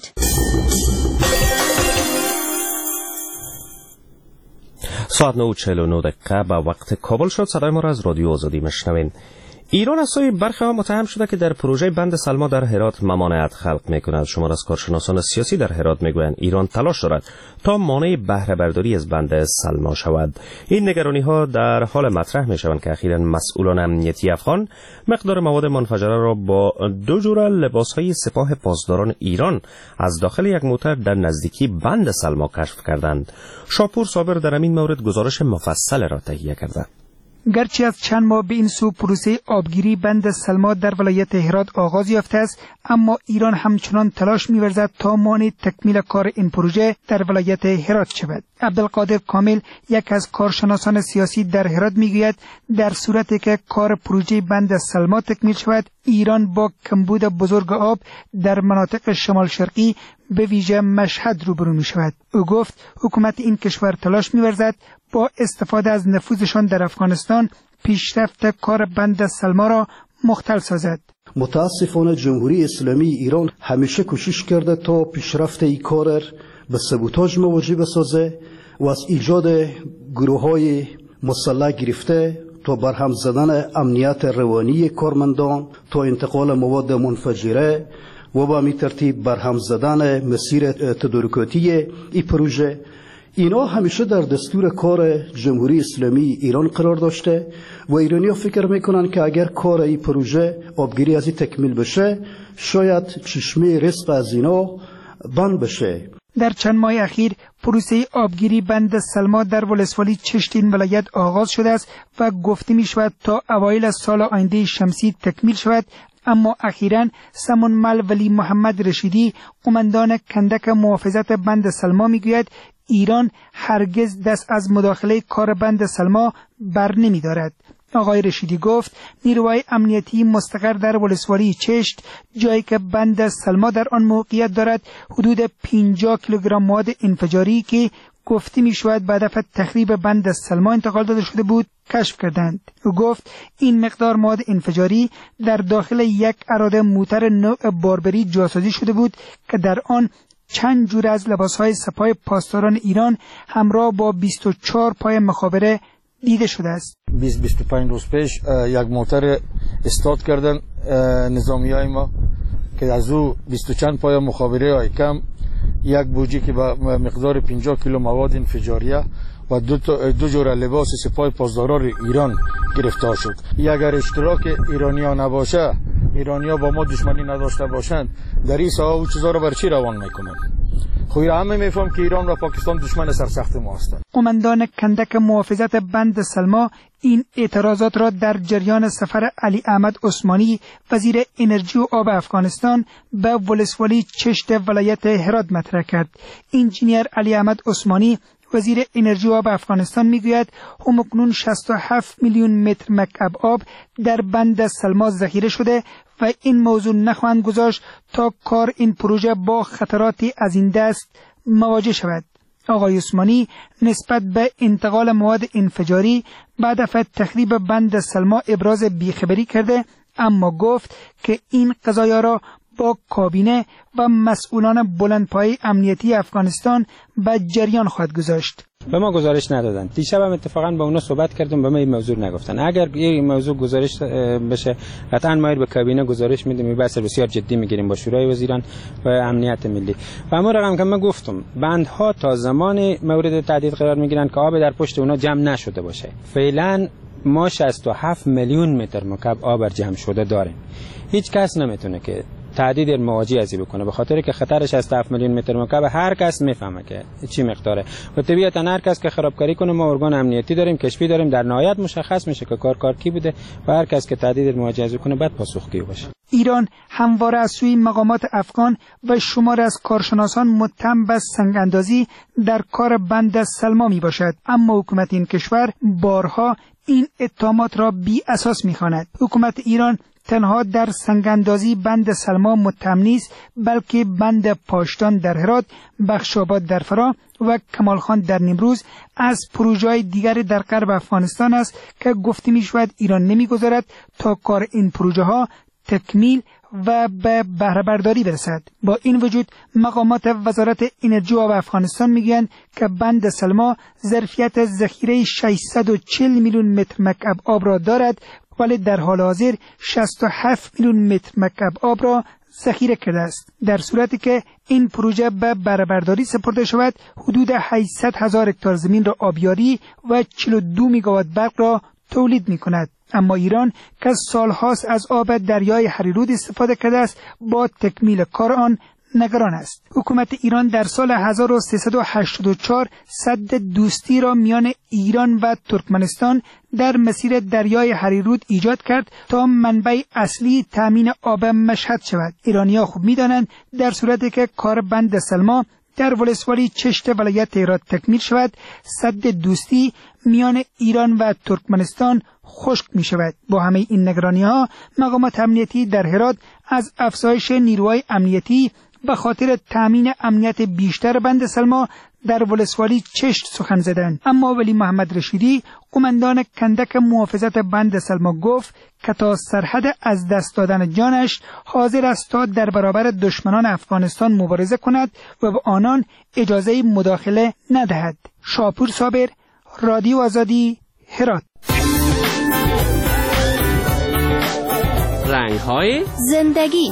ساعت نه و چهل و نه دقیقه به وقت کابل شد. صدای ما را از رادیو آزادی میشنوین. ایران از سوی برخی ها متهم شده که در پروژه بند سلما در هرات ممانعت خلق میکند. شمار از کارشناسان سیاسی در هرات میگویند ایران تلاش دارد تا مانع بهره برداری از بند سلما شود. این نگرانی ها در حال مطرح میشوند که اخیراً مسئولان امنیتی افغان مقدار مواد منفجره را با دو جوره لباس های سپاه پاسداران ایران از داخل یک موتر در نزدیکی بند سلما کشف کردند. شاپور صابر در این مورد گزارش مفصل را تهیه کرده. گرچه از چند ماه به این سو پروسه آبگیری بند سلما در ولایت هرات آغاز یافته است، اما ایران همچنان تلاش می‌ورزد تا مانع تکمیل کار این پروژه در ولایت هرات شود. عبدالقادر کامل، یک از کارشناسان سیاسی در هرات، میگوید در صورتی که کار پروژه بند سلما تکمیل شود، ایران با کمبود بزرگ آب در مناطق شمال شرقی به ویژه مشهد روبرو می شود. او گفت حکومت این کشور تلاش می ورزد با استفاده از نفوذشان در افغانستان پیشرفت کار بند سلما را مختل سازد. متاسفانه جمهوری اسلامی ایران همیشه کوشش کرده تا پیشرفت این کار به سبوتاژ مواجه بسازه و از ایجاد گروه‌های مسلح گرفته تا برهم زدن امنیت روانی کارمندان، تا انتقال مواد منفجره و با می ترتیب برهم زدن مسیر تدارکاتی این پروژه. اینا همیشه در دستور کار جمهوری اسلامی ایران قرار داشته و ایرانی ها فکر میکنن که اگر کار این پروژه آبگیری از این تکمیل بشه، شاید چشمه رزق از اینا بند بشه. در چند ماه اخیر پروسه آبگیری بند سلما در ولسوالی چشت این ولایت آغاز شده است و گفته می شود تا اوایل سال آینده شمسی تکمیل شود، اما اخیراً سمون مل ولی محمد رشیدی، قماندان کندک محافظت بند سلما، میگوید ایران هرگز دست از مداخله کار بند سلما بر نمی دارد. آقای رشیدی گفت نیروهای امنیتی مستقر در ولسوالی چشت، جایی که بند سلما در آن موقعیت دارد، حدود پنجاه کیلوگرم مواد انفجاری که گفته می شود به هدف تخریب بند سلما انتقال داده شده بود کشف کردند. او گفت این مقدار مواد انفجاری در داخل یک اراده موتر نوع باربری جاسازی شده بود که در آن چند جور از لباسهای سپاه پاسداران ایران همراه با بیست و چهار پای مخابره دیده شده است. بیست بیست و پنج روز پیش یک موتر استارت کردن نظامیای ما که از او بیست و چند پای مخابره های کم، یک بوجی که با مقدار پنجاه کیلو مواد انفجاریه و دو, دو جور لباس سپاه پاسداران ایران گرفتار شد. اگر اشتراک ایرانیا نباشه، ایرانیا با ما دشمنی نداشته باشند، در این ساحه او چیزا رو بر چی روان میکنند؟ خب همه میفهم که ایران و پاکستان دشمن سرسخت ما هستند. قماندان کندک محافظت بند سلما این اعتراضات را در جریان سفر علی احمد عثمانی، وزیر انرژی و آب افغانستان، به ولسوالی چشت ولایت هرات مطرح کرد. انجینیر علی احمد عثمانی، وزیر انرژی و آب افغانستان، میگوید همکنون شصت و هفت میلیون متر مکعب آب در بند سلما ذخیره شده و این موضوع نخواهند گذاشت تا کار این پروژه با خطراتی از این دست مواجه شود. آقای عثمانی نسبت به انتقال مواد انفجاری به هدف تخریب بند سلما ابراز بیخبری کرده، اما گفت که این قضایا را با کابینه و مسئولان بلندپایه امنیتی افغانستان به جریان خواهد گذاشت. به ما گزارش ندادن. دیشب هم اتفاقا با اونا صحبت کردم، به ما این موضوع نگفتن. اگر این موضوع گزارش بشه قطعا ما به کابینه گزارش میدیم، بحث بسیار جدی میگیریم با شورای وزیران و امنیت ملی. و اما رقم که من گفتم بندها تا زمان مورد تهدید قرار میگیرن که آب در پشت اونا جمع نشده باشه. فعلا ما شصت و هفت میلیون متر مکعب آب جمع شده داریم. هیچ کس نمیتونه که تهدید مواجه ازی بکنه، به خاطر که خطرش از هفت میلیون متر مکعب هر کس میفهمه که چی مقداره و طبیعتا هر کس که خرابکاری کنه ما ارگان امنیتی داریم، کشفی داریم، در نهایت مشخص میشه که کار کار کی بوده و هر کس که تهدید مواجه ازی کنه بعد پاسخگوی باشه. ایران همواره از سوی مقامات افغان و شمار از کارشناسان متهم به سنگ‌اندازی در کار بند سلما می باشد، اما حکومت این کشور بارها این اتهامات را بی اساس می‌خواند. حکومت ایران تنها در سنگاندازی بند سلما متهم نیست، بلکه بند پاشدان در هرات، بخشاباد در فرا و کمالخان در نیمروز از پروژه‌های دیگر در غرب افغانستان است که گفته می‌شود ایران نمی‌گذارد تا کار این پروژه‌ها تکمیل و به بهره برداری برسد. با این وجود مقامات وزارت انرژی و آب افغانستان میگویند که بند سلما ظرفیت ذخیره ششصد و چهل میلیون متر مکعب آب را دارد، ولی در حال حاضر شصت و هفت میلیون متر مکعب آب را ذخیره کرده است. در صورتی که این پروژه به بهره برداری سپرده شود، حدود هشتصد هزار هکتار زمین را آبیاری و چهل و دو میگاوات برق را تولید می کند. اما ایران که سالهاست از آب دریای هریرود استفاده کرده است، با تکمیل کار آن نگران است. حکومت ایران در سال هزار و سیصد و هشتاد و چهار سد دوستی را میان ایران و ترکمنستان در مسیر دریای هریرود ایجاد کرد تا منبع اصلی تامین آب مشهد شود. ایرانی‌ها خوب می‌دانند در صورتی که کار بند سلما در ولسوالی چشت ولایت هرات تکمیل شود، سد دوستی میان ایران و ترکمنستان خشک می شود. با همه این نگرانی ها مقامات امنیتی در هرات از افزایش نیروهای امنیتی به خاطر تامین امنیت بیشتر بند سلما در ولسوالی چشت سخن زدند. اما ولی محمد رشیدی قماندان کندک محافظت بند سلما گفت که تا سرحد از دست دادن جانش حاضر است تا در برابر دشمنان افغانستان مبارزه کند و به آنان اجازه مداخله ندهد. شاپور صابر، رادیو آزادی، هرات. رنگ‌های زندگی.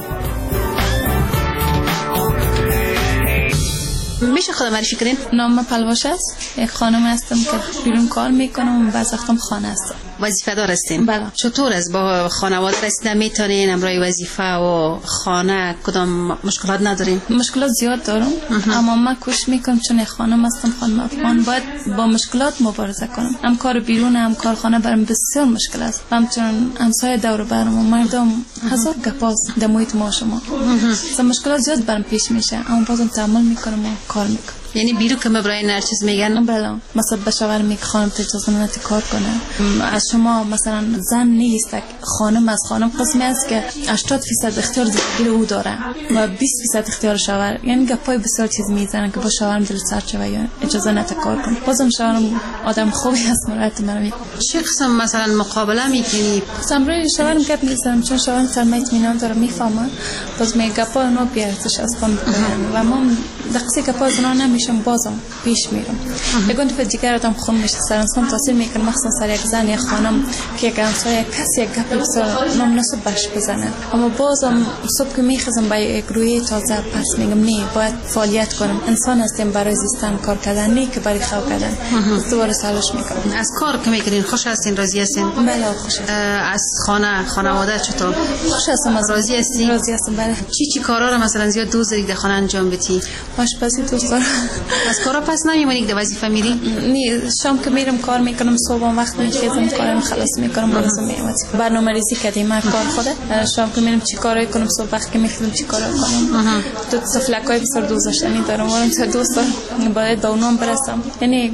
میشه خودم معرفی کنین؟ نام پلواش است. یک خانم هستم که بیرون کار میکنم و بعض وقتم خانه هستم. وظیفه دار هستین؟ بله. چطور است با خانواده رسیدن میتونین امرای وظیفه و خانه کدام مشکلات ندارین؟ مشکلات زیاد دارم اما من کوشش میکنم چون خانم هستم، خانم افغان باید با مشکلات مبارزه کنم. هم کار بیرون هم کارخانه برام بسیار مشکل است. همچنین همسایه دور و برم و مردم هزار گپاز در محیط ما شما. مشکلات زیاد برام پیش میشه اما بازم تحمل میکنم و کار میکنم. یعنی بیرو که مبرای هر چیز میگن؟ بله. مثلا به شوهر میگه خانم اجازه ندید کار کنه. از شما مثلا زن نیست، خانم از خانم قسمی است که هشتاد درصد اختیار زندگی او داره و بیست درصد اختیار شوهر. یعنی گپای بسیار چیز میزنن که با شوهرم دل سرد شه و اجازه نده کار کنه. بازم شوهرم آدم خوبی است، مرات منو چه قسم مثلا مقابله میکنی؟ سمرای شوهرم گپ میزنم چون شوهرم سرمایه اطمینان داره میفهمه. باز میگه گپا اونو بیارزش است و من دقیقاً گپا اونا نمیشم بازم پیش میرم. یگان تو دیگر آدم خون میشه سر انسان تاثیر میکنه، مخصوصا سر یک زن یا خانم که یک همسایه کسی یک گپ بسیار نامناسب بهش بزنه. اما بازم صبح که میخزم با یک روی تازه پس میگم نه باید فعالیت کنم. انسان هستیم برای زیستن کار کردن، نه که برای خواب کردن. دوباره سالش میکنم. از کار که میکنین خوش هستین، راضی هستین؟ بله خوش هستم. از خانه خانواده چطور؟ خوش هستم. از راضی هستین؟ راضی هستم. بله. چی چی کارا رو مثلا زیاد دوست دارید در خانه انجام بدی؟ آشپزی دوست دارم. از کارا پس نمیمونی که وظیفه میری؟ نه شام که میرم کار میکنم، صبح وقت میخیزم کارم خلاص میکنم بازم میام. برنامه‌ریزی کردیم من کار خوده. شام که میرم چی کارایی کنم، صبح وقت که میخیزم چی کارا کنم. تو سفلکای بسیار دوست داشتنی دارم، وارم تا دوست دارم باید به اونام برسم. یعنی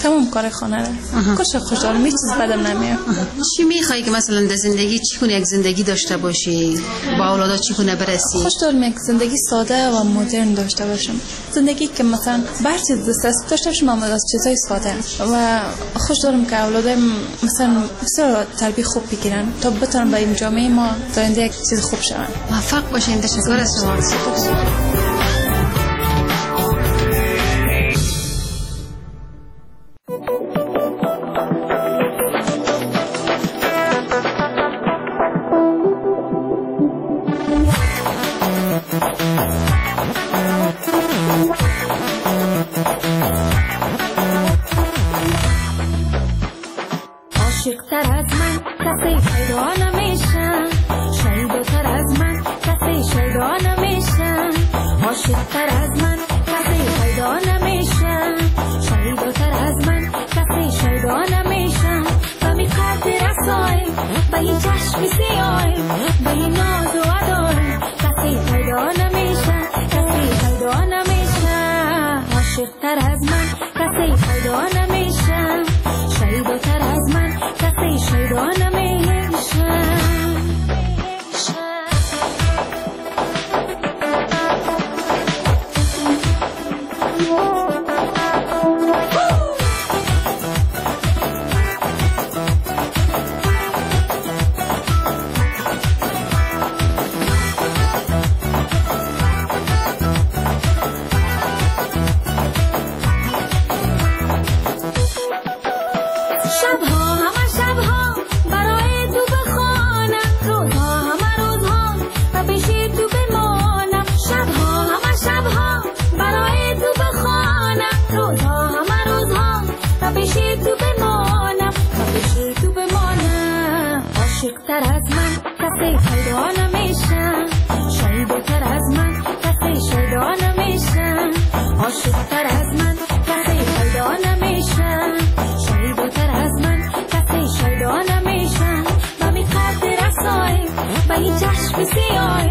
تمام کار خانه را کلش خوشحالم، هیچ چیز بدم نمیاد. چی میخوای که مثلا در زندگی چی کنی، یک زندگی داشته باشی، با اولادات چی کنه برسی؟ خوشحالم یک زندگی ساده و مدرن داشته باشم، زندگی که مثلا بر چیز دست داشته باشم اما از چیزای ساده، و خوشحالم که اولادم مثلا بسیار تربیت خوب بگیرن تا بتونن به این جامعه ما داینده یک چیز خوب شون. موفق باشین. تشکر از شما. عاشق‌تر از من کسی پیدا نمیشه، شیداتر از من کسی شیدا نمیشه. عاشق‌تر از من کسی پیدا نمیشه، شیداتر از من کسی شیدا نمیشه. و می قد رسای به این چشم سیای، به این ناز و ادای کسی پیدا نمیشه، کسی پیدا نمیشه. عاشق‌تر از من کسی پیدا نمیشه، شیداتر از من کسی شیدا نمیشه. شبها همه شبها برای تو بخوانم، روزها همه روزها و پیشی تو بمانم. شبها همه شبها برای تو بخوانم، روزها همه روزها و پیشی تو بمانم، و پیشی تو بمانم. عاشق‌تر از من کسی پیدا نمیشه، شیداتر از من کسی شیدا نمیشه. عاشق‌تر از من کسی پیدا نمیشه، شیداتر از من کسی شیدا نمیشه. و می قد رسای به این چشم سیاه،